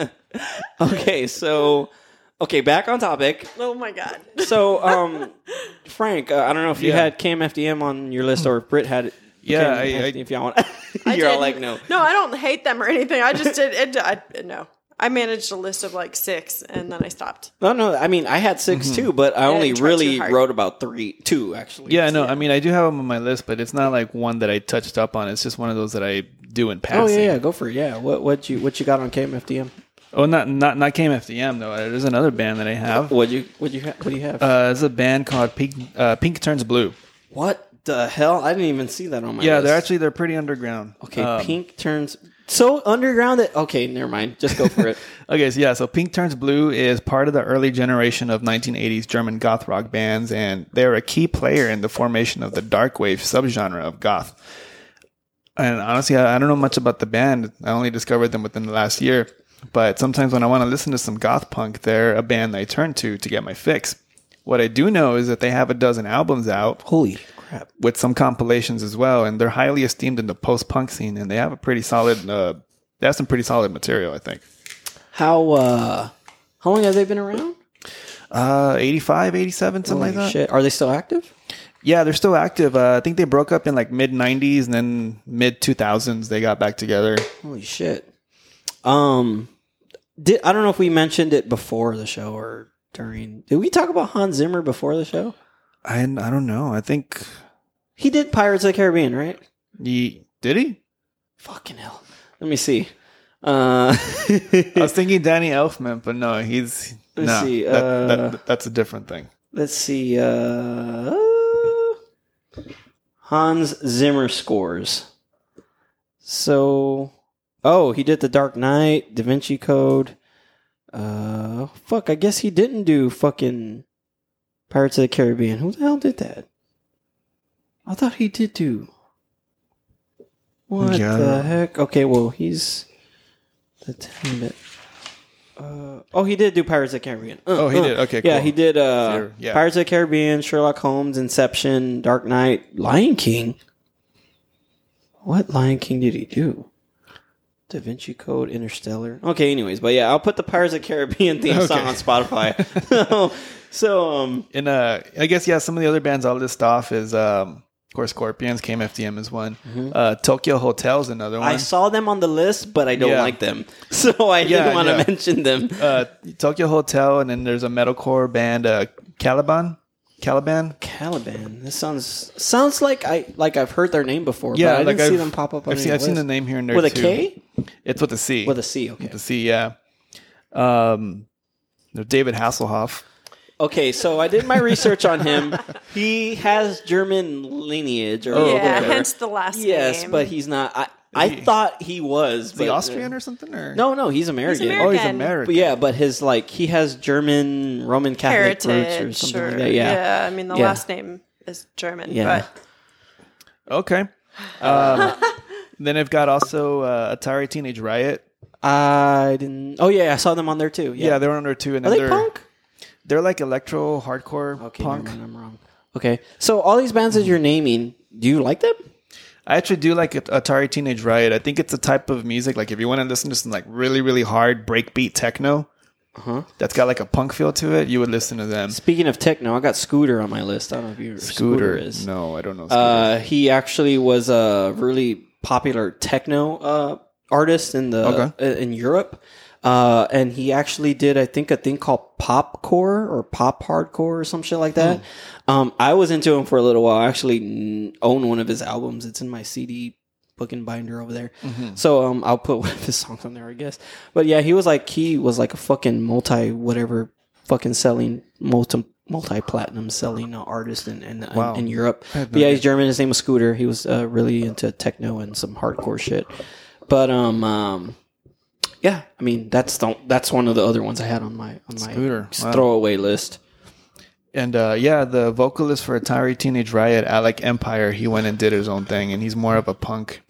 A: Okay, so back on topic.
B: Oh my god.
A: So, Frank, I don't know if you had KMFDM on your list or if Britt had it.
C: Yeah,
A: if y'all want. You're all like, no.
B: No, I don't hate them or anything. I just did it. No. I managed a list of like 6 and then I stopped.
A: No. I mean, I had 6 too, but I only really wrote about 2 actually.
C: Yeah, no. I mean, I do have them on my list, but it's not like one that I touched up on. It's just one of those that I do in passing.
A: Oh yeah, go for it. Yeah, what you got on KMFDM?
C: Oh, not KMFDM though. There's another band that I have.
A: What do you have?
C: It's a band called Pink Turns Blue.
A: What the hell? I didn't even see that on my list.
C: They're pretty underground.
A: Okay, Pink Turns so underground that never mind. Just go for it.
C: Okay, so Pink Turns Blue is part of the early generation of 1980s German goth rock bands, and they're a key player in the formation of the dark wave subgenre of goth. And honestly, I don't know much about the band. I only discovered them within the last year. But sometimes when I want to listen to some goth punk, they're a band I turn to get my fix. What I do know is that they have a dozen albums out.
A: Holy crap.
C: With some compilations as well. And they're highly esteemed in the post-punk scene. And they have a pretty solid, they have some pretty solid material, I think.
A: How long have they been around?
C: 85, 87, something like that.
A: Shit. Are they still active?
C: Yeah, they're still active. I think they broke up in like mid-90s and then mid-2000s they got back together.
A: Holy shit. I don't know if we mentioned it before the show or during. Did we talk about Hans Zimmer before the show?
C: I don't know. I think
A: he did Pirates of the Caribbean, right?
C: Did he?
A: Fucking hell. Let me see.
C: I was thinking Danny Elfman, but no, he's
A: Let's see.
C: That's a different thing.
A: Let's see. Hans Zimmer scores. So, he did The Dark Knight, Da Vinci Code. I guess he didn't do fucking Pirates of the Caribbean. Who the hell did that? I thought he did do. What the heck? Okay, well, he's the 10-bit. He did do Pirates of the Caribbean.
C: He did. Okay, cool.
A: Yeah, he did Pirates of the Caribbean, Sherlock Holmes, Inception, Dark Knight, Lion King. What Lion King did he do? Da Vinci Code, Interstellar. Okay, anyways, but yeah, I'll put the Pirates of the Caribbean theme song on Spotify. So,
C: I guess, some of the other bands I'll list off is, of course, Scorpions, KMFDM is one. Tokyo Hotel is another one.
A: I saw them on the list, but I don't like them. So I didn't want to mention them.
C: Tokyo Hotel, and then there's a metalcore band, Caliban.
A: This sounds like I've heard their name before, but I didn't see them pop up on
C: I've seen the name here and there
A: with
C: too.
A: A K?
C: It's with a C.
A: With a C, okay.
C: With a C, yeah. David Hasselhoff.
A: Okay, so I did my research on him. He has German lineage.
B: Hence the last name.
A: Yes, but he's not. I thought he was.
C: Is he Austrian or something? Or?
A: No, he's American.
C: Oh, he's American.
A: But his he has German, Roman Catholic roots or something like that.
B: Yeah, I mean, the last name is German.
A: Yeah.
B: But.
C: Okay. Then I've got also Atari Teenage Riot.
A: I didn't. Oh, yeah, I saw them on there too.
C: Yeah, they were on there too. And
A: are they punk?
C: They're like electro, hardcore punk.
A: I'm wrong. Okay, so all these bands that you're naming, do you like them?
C: I actually do like Atari Teenage Riot. I think it's a type of music, like if you want to listen to some like really, really hard breakbeat techno, that's got like a punk feel to it, you would listen to them.
A: Speaking of techno, I got Scooter on my list. I don't know if you Scooter is.
C: No, I don't know Scooter.
A: He actually was a really popular techno artist in Europe. And he actually did, I think, a thing called popcore or pop hardcore or some shit like that. I was into him for a little while. I actually own one of his albums. It's in my CD book and binder over there. So I'll put one of his songs on there, I guess. But yeah, he was like a fucking selling multi-platinum selling artist in Europe. But yeah, he's German. His name was Scooter. He was really into techno and some hardcore shit. But yeah, I mean that's one of the other ones I had on my
C: Scooter.
A: Throwaway list.
C: And the vocalist for Atari Teenage Riot, Alec Empire, he went and did his own thing, and he's more of a punk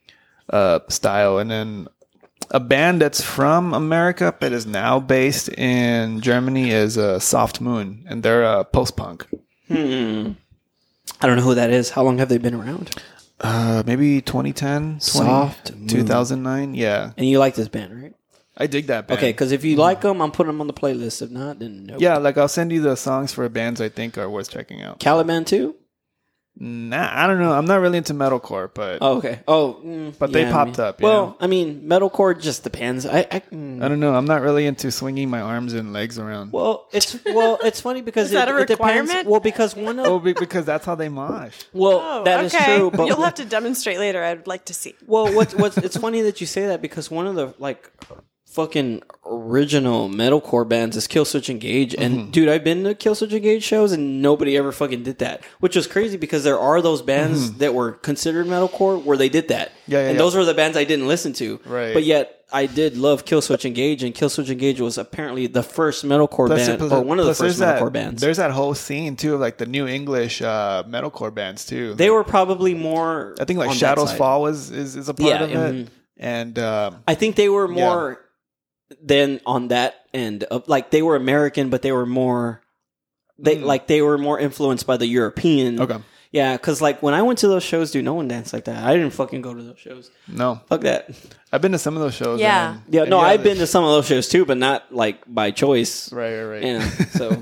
C: style. And then a band that's from America but is now based in Germany is Soft Moon, and they're post-punk.
A: I don't know who that is. How long have they been around?
C: Maybe 2010, 2009, yeah.
A: And you like this band, right?
C: I dig that band.
A: Okay, because if you like them, I'm putting them on the playlist. If not, then no.
C: Yeah, like I'll send you the songs for bands I think are worth checking out.
A: Caliban too?
C: Nah, I don't know. I'm not really into metalcore, but
A: okay.
C: But they popped up.
A: Well, I mean, metalcore just depends. I
C: don't know. I'm not really into swinging my arms and legs around.
A: It's funny because
B: is that a requirement?
A: Depends. Well, because one of
C: because that's how they mosh.
A: Well, that is true. But
B: you'll have to demonstrate later. I'd like to see.
A: Well, what's it's funny that you say that because one of the fucking original metalcore bands is Killswitch Engage, and dude, I've been to Killswitch Engage shows and nobody ever fucking did that, which was crazy because there are those bands that were considered metalcore where they did that, those were the bands I didn't listen to,
C: right?
A: But yet I did love Killswitch Engage, and Killswitch Engage was apparently the first metalcore band, or one of the first metalcore bands.
C: There's that whole scene too, of like the new English metalcore bands too.
A: They were probably more.
C: I think like Shadows Fall is a part of it, and
A: I think they were more. Then on that end of they were American, but they were more they were more influenced by the European.
C: Okay.
A: Yeah, because when I went to those shows, dude, no one danced like that. I didn't fucking go to those shows.
C: No.
A: Fuck that.
C: I've been to some of those shows.
B: Yeah.
A: I've been to some of those shows too, but not by choice.
C: Right.
A: Yeah. So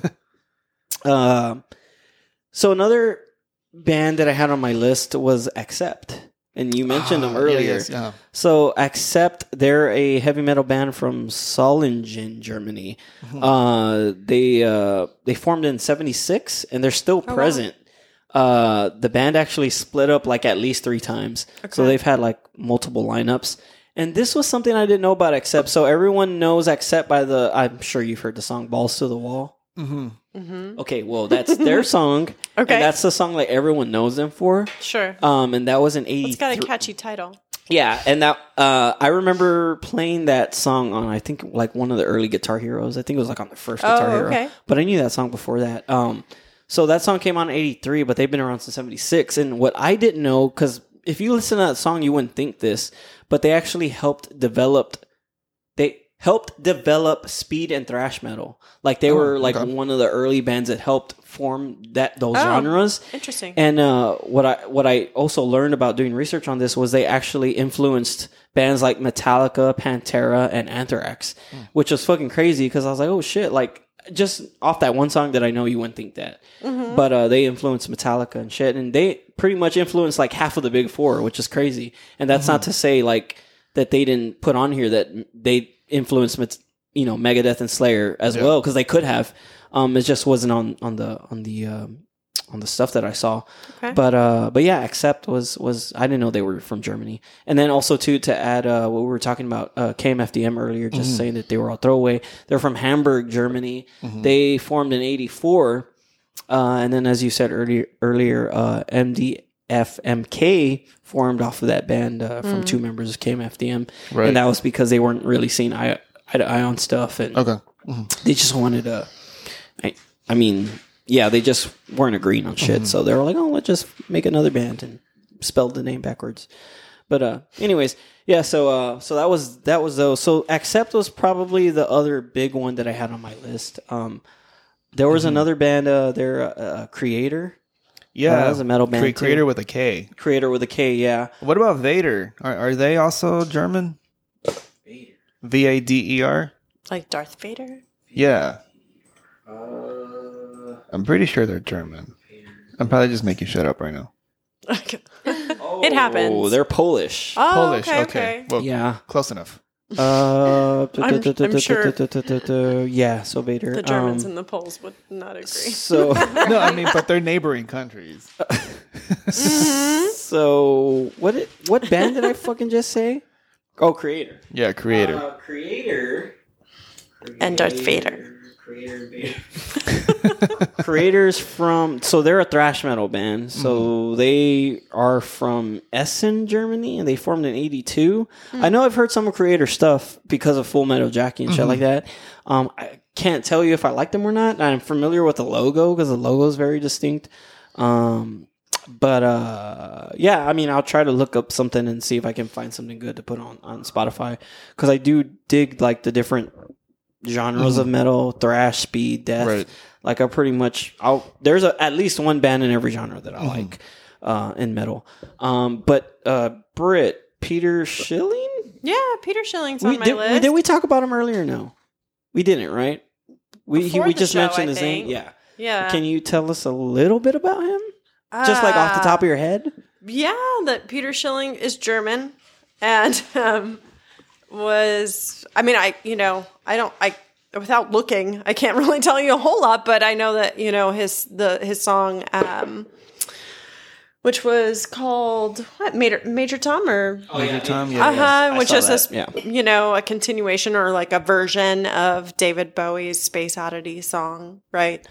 A: so another band that I had on my list was Accept. And you mentioned them earlier.
C: Yeah.
A: So Accept, they're a heavy metal band from Solingen, Germany. They formed in 1976, and they're still present. Wow. The band actually split up at least 3 times. Okay. So they've had multiple lineups. And this was something I didn't know about Accept. So everyone knows Accept by I'm sure you've heard the song Balls to the Wall. Okay, well, that's their song. Okay. And that's the song everyone knows them for.
B: Sure.
A: And that was in 1983.
B: It's got a catchy title.
A: Yeah, and that I remember playing that song on I think one of the early Guitar Heroes. I think it was on the first Guitar Hero. But I knew that song before that. So that song came out in 1983, but they've been around since 1976. And what I didn't know, because if you listen to that song, you wouldn't think this, but they actually helped develop speed and thrash metal. They were one of the early bands that helped form those genres.
B: Interesting.
A: And what I also learned about doing research on this was they actually influenced bands like Metallica, Pantera, and Anthrax, which was fucking crazy because I was like, oh shit, just off that one song that I know you wouldn't think that. But they influenced Metallica and shit. And they pretty much influenced like half of the big four, which is crazy. And that's not to say like that they didn't put on here that they influenced, Megadeth and Slayer as well, because they could have. It just wasn't on the stuff that I saw. Okay. But yeah, Accept was I didn't know they were from Germany. And then also too, to add what we were talking about, KMFDM earlier, just saying that they were all throwaway. They're from Hamburg, Germany. They formed in 1984. And then as you said earlier, MDFMK formed off of that band from two members of KMFDM. Right. And that was because they weren't really seeing eye to eye on stuff. And they just wanted to, they just weren't agreeing on shit. So they were like, oh, let's just make another band, and spelled the name backwards. But anyways, yeah, so that was those. So Accept was probably the other big one that I had on my list. There was another band, they're Kreator. Yeah, that was a metal band.
C: Kreator with a K.
A: Kreator with a K, yeah.
C: What about Vader? Are they also German? Vader. Vader?
B: Like Darth Vader?
C: Yeah. I'm pretty sure they're German. I'm probably just making shit up right now.
B: It happens.
A: Oh, they're Polish.
B: Oh, Polish. Okay.
C: Well, yeah, close enough.
B: I'm sure.
A: Yeah, so Vader.
B: The Germans and the Poles would not agree.
A: So
C: no, I mean, but they're neighboring countries.
A: So what band did I fucking just say? Oh, Kreator.
C: Yeah, Kreator.
A: Kreator.
B: And Darth Vader.
A: Kreator's from, so they're a thrash metal band. So they are from Essen, Germany, and they formed in 1982. I know I've heard some of Kreator stuff because of Full Metal Jacket and shit like that. I can't tell you if I like them or not. I'm familiar with the logo because the logo is very distinct. But yeah, I mean, I'll try to look up something and see if I can find something good to put on Spotify, because I do dig like the different genres of metal, thrash, speed, death. Right. Like I pretty much, there's at least one band in every genre that I like in metal. But Britt, Peter Schilling?
B: Yeah, Peter Schilling's on my list.
A: Did we talk about him earlier? No, we didn't, right? We just mentioned his name. Yeah.
B: Yeah.
A: Can you tell us a little bit about him? Just like off the top of your head?
B: Yeah, that Peter Schilling is German and without looking, I can't really tell you a whole lot, but I know that, his song, which was called what? Major Tom or
C: Major Tom, yeah.
B: Which is this, a continuation or like a version of David Bowie's Space Oddity song, right?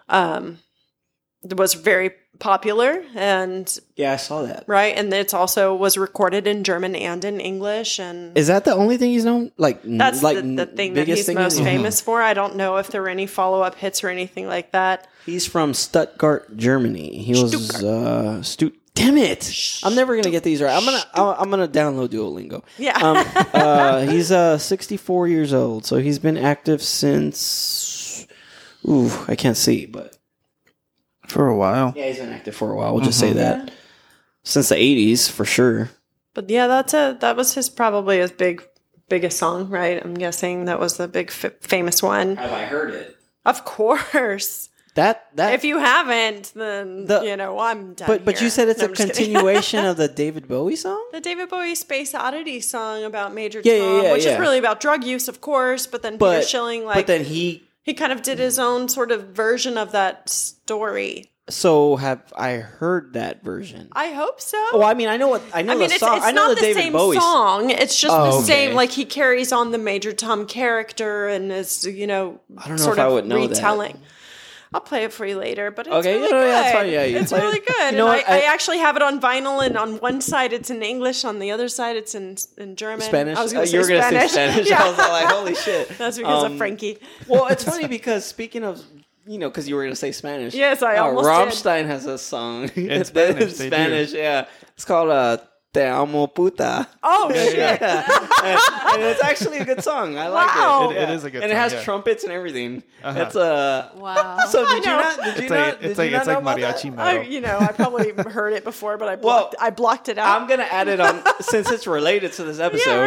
B: It was very popular, and
A: yeah, I saw that.
B: Right, and it's also was recorded in German and in English. And
A: is that the only thing he's known?
B: That's the thing that he's most famous for. I don't know if there were any follow-up hits or anything like that.
A: He's from Stuttgart, Germany. He was damn it! I'm never gonna get these right. I'm gonna download Duolingo.
B: Yeah.
A: He's 64 years old, so he's been active since. I can't see, but.
C: For a while.
A: Yeah, he's been active for a while. We'll just say that. Since the 80s, for sure.
B: But yeah, that was probably his biggest song, right? I'm guessing that was the big famous one.
A: Have I heard it?
B: Of course.
A: That
B: if you haven't, then I'm done.
A: But you said it's a continuation of the David Bowie song?
B: The David Bowie Space Oddity song about Major Tom, which is really about drug use, of course, but then Peter Schilling
A: but then he
B: kind of did his own sort of version of that story.
A: So have I heard that version?
B: I hope so.
A: Oh, I mean, I know the song. I know the David Bowie
B: song. It's just the same. Like he carries on the Major Tom character and is,
A: I don't know
B: sort
A: if I
B: of
A: would know
B: retelling.
A: That.
B: I'll play it for you later, but it's
A: okay,
B: really good.
A: That's fine. Yeah,
B: it's really good. I actually have it on vinyl, and on one side it's in English, on the other side it's in German.
A: Spanish?
B: I was going to
A: say
B: Spanish.
A: Yeah. I was like, holy shit.
B: That's because of Frankie.
A: Well, it's funny because speaking of, because you were going to say Spanish.
B: Yes, I almost
A: Rammstein
B: did.
A: has a song.
C: In Spanish.
A: Spanish, yeah. It's called Te Amo Puta.
B: Oh, shit.
A: Yeah. and it's actually a good song. I like it.
C: It is a good song.
A: And it has trumpets and everything. It's
D: wow.
A: So did you not?
C: It's like mariachi metal.
B: I probably heard it before, but I blocked it out.
A: I'm going to add it on since it's related to this episode.
B: Yeah, right?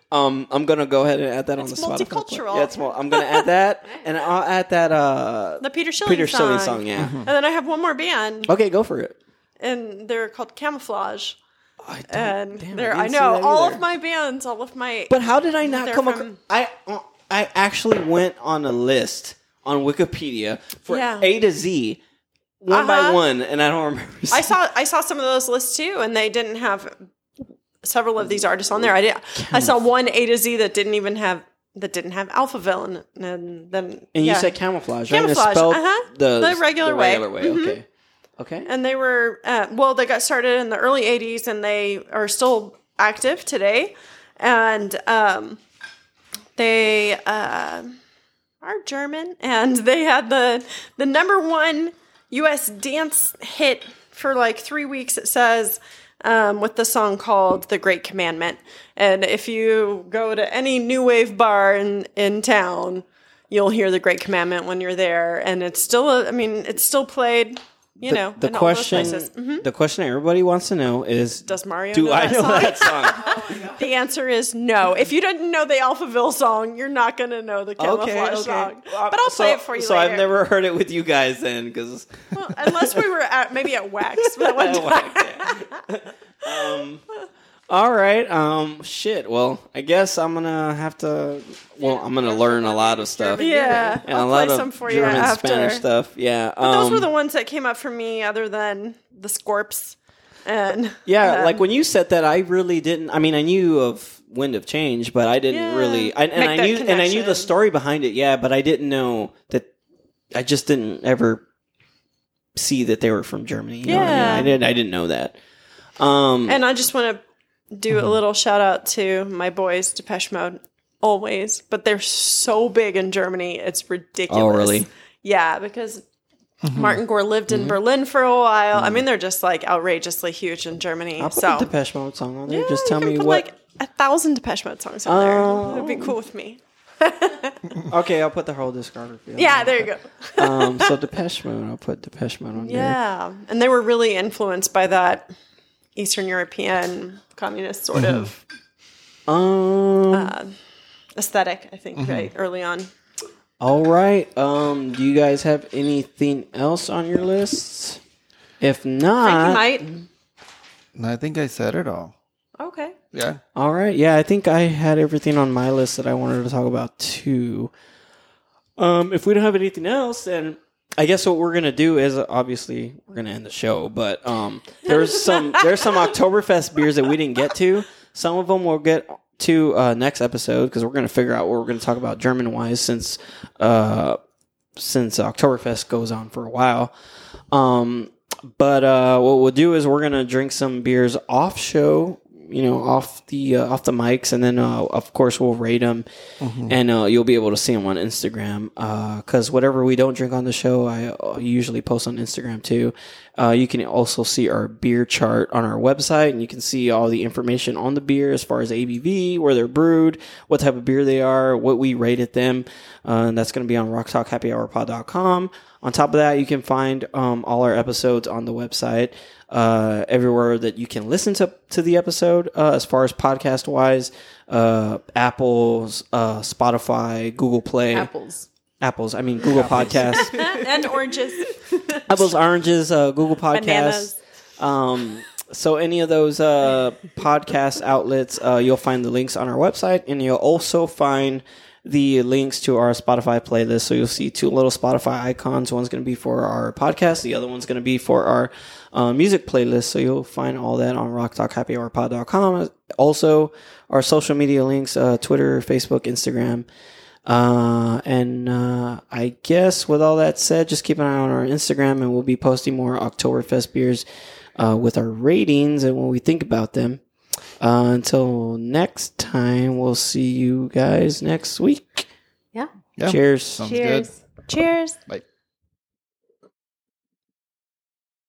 A: I'm gonna go ahead and add that on the Spotify.
B: Multicultural.
A: Yeah, I'm gonna add that, and I'll add that.
B: The Peter Schilling
A: song. Yeah.
B: And then I have one more band.
A: Okay, go for it.
B: And they're called Camouflage.
A: I
B: know all of my bands, all of my.
A: But how did I not come across? I actually went on a list on Wikipedia for A to Z, one by one, and I don't remember.
B: I saw some of those lists too, and they didn't have several of these artists on there. I saw one A to Z that didn't have Alphaville, and then
A: you said Camouflage, right?
B: Camouflage,
A: the
B: regular way.
A: Mm-hmm. Okay.
B: And they were they got started in the early '80s, and they are still active today, and they are German, and they had the number one U.S. dance hit for like 3 weeks. It says. With the song called The Great Commandment. And if you go to any new wave bar in town, you'll hear The Great Commandment when you're there. And it's still, it's still played,
A: the question, the question everybody wants to know is,
B: does Mario
A: know I know that song?
B: Oh, the answer is no. If you didn't know the Alphaville song, you're not going to know the Camouflage song. But I'll play it for you later.
A: So I've never heard it with you guys then, because...
B: Well, unless we were maybe at Wax that one time.
A: All right. Shit. Well, I guess I'm gonna have to. Well, I'm gonna learn a lot of stuff.
B: Yeah,
A: and
B: I'll play some for
A: German,
B: you after.
A: Spanish stuff. Yeah.
B: But those were the ones that came up for me, other than the Scorps. And
A: like when you said that, I really didn't. I mean, I knew of Wind of Change, but I didn't really. I knew the story behind it. Yeah, but I didn't know that. I just didn't ever see that they were from Germany. You know what I mean? I didn't know that.
B: And I just want to do a little shout out to my boys, Depeche Mode, always. But they're so big in Germany, it's ridiculous.
A: Oh, really?
B: Yeah, because Martin Gore lived in Berlin for a while. I mean, they're just like outrageously huge in Germany.
A: I'll put a Depeche Mode song on there. Just tell me
B: put
A: what.
B: Like 1,000 Depeche Mode songs on there. It'd be cool with me.
A: Okay, I'll put the whole discography on
B: there you
A: go. So Depeche Mode, I'll put Depeche Mode on there.
B: Yeah, and they were really influenced by that Eastern European communist sort of aesthetic, I think, right, early on.
A: All right. Do you guys have anything else on your lists? If not...
B: Frankie might.
C: I think I said it all.
B: Okay.
C: Yeah.
A: All right. Yeah, I think I had everything on my list that I wanted to talk about, too. If we don't have anything else, then... I guess what we're gonna do is obviously we're gonna end the show, but there's some Oktoberfest beers that we didn't get to. Some of them we'll get to next episode because we're gonna figure out what we're gonna talk about German wise since Oktoberfest goes on for a while. But what we'll do is we're gonna drink some beers off show. Off the mics, and then of course we'll rate them, and you'll be able to see them on Instagram. Because whatever we don't drink on the show, I usually post on Instagram too. You can also see our beer chart on our website, and you can see all the information on the beer as far as ABV, where they're brewed, what type of beer they are, what we rated them, and that's going to be on rocktalkhappyhourpod.com. On top of that, you can find all our episodes on the website. Everywhere that you can listen to the episode, as far as podcast wise, Apple's, Spotify, Google Play, Apple's. I mean Google Podcasts
B: and oranges,
A: Apple's, oranges, Google Podcasts. So any of those podcast outlets, you'll find the links on our website, and you'll also find the links to our Spotify playlist. So you'll see two little Spotify icons. One's going to be for our podcast. The other one's going to be for our music playlist. So you'll find all that on rocktalkhappyhourpod.com. Also, our social media links, Twitter, Facebook, Instagram. And I guess with all that said, just keep an eye on our Instagram, and we'll be posting more Oktoberfest beers with our ratings and what we think about them. Until next time, we'll see you guys next week.
D: Yeah.
A: Cheers.
C: Sounds
B: Cheers.
C: good.
B: Cheers.
C: Bye.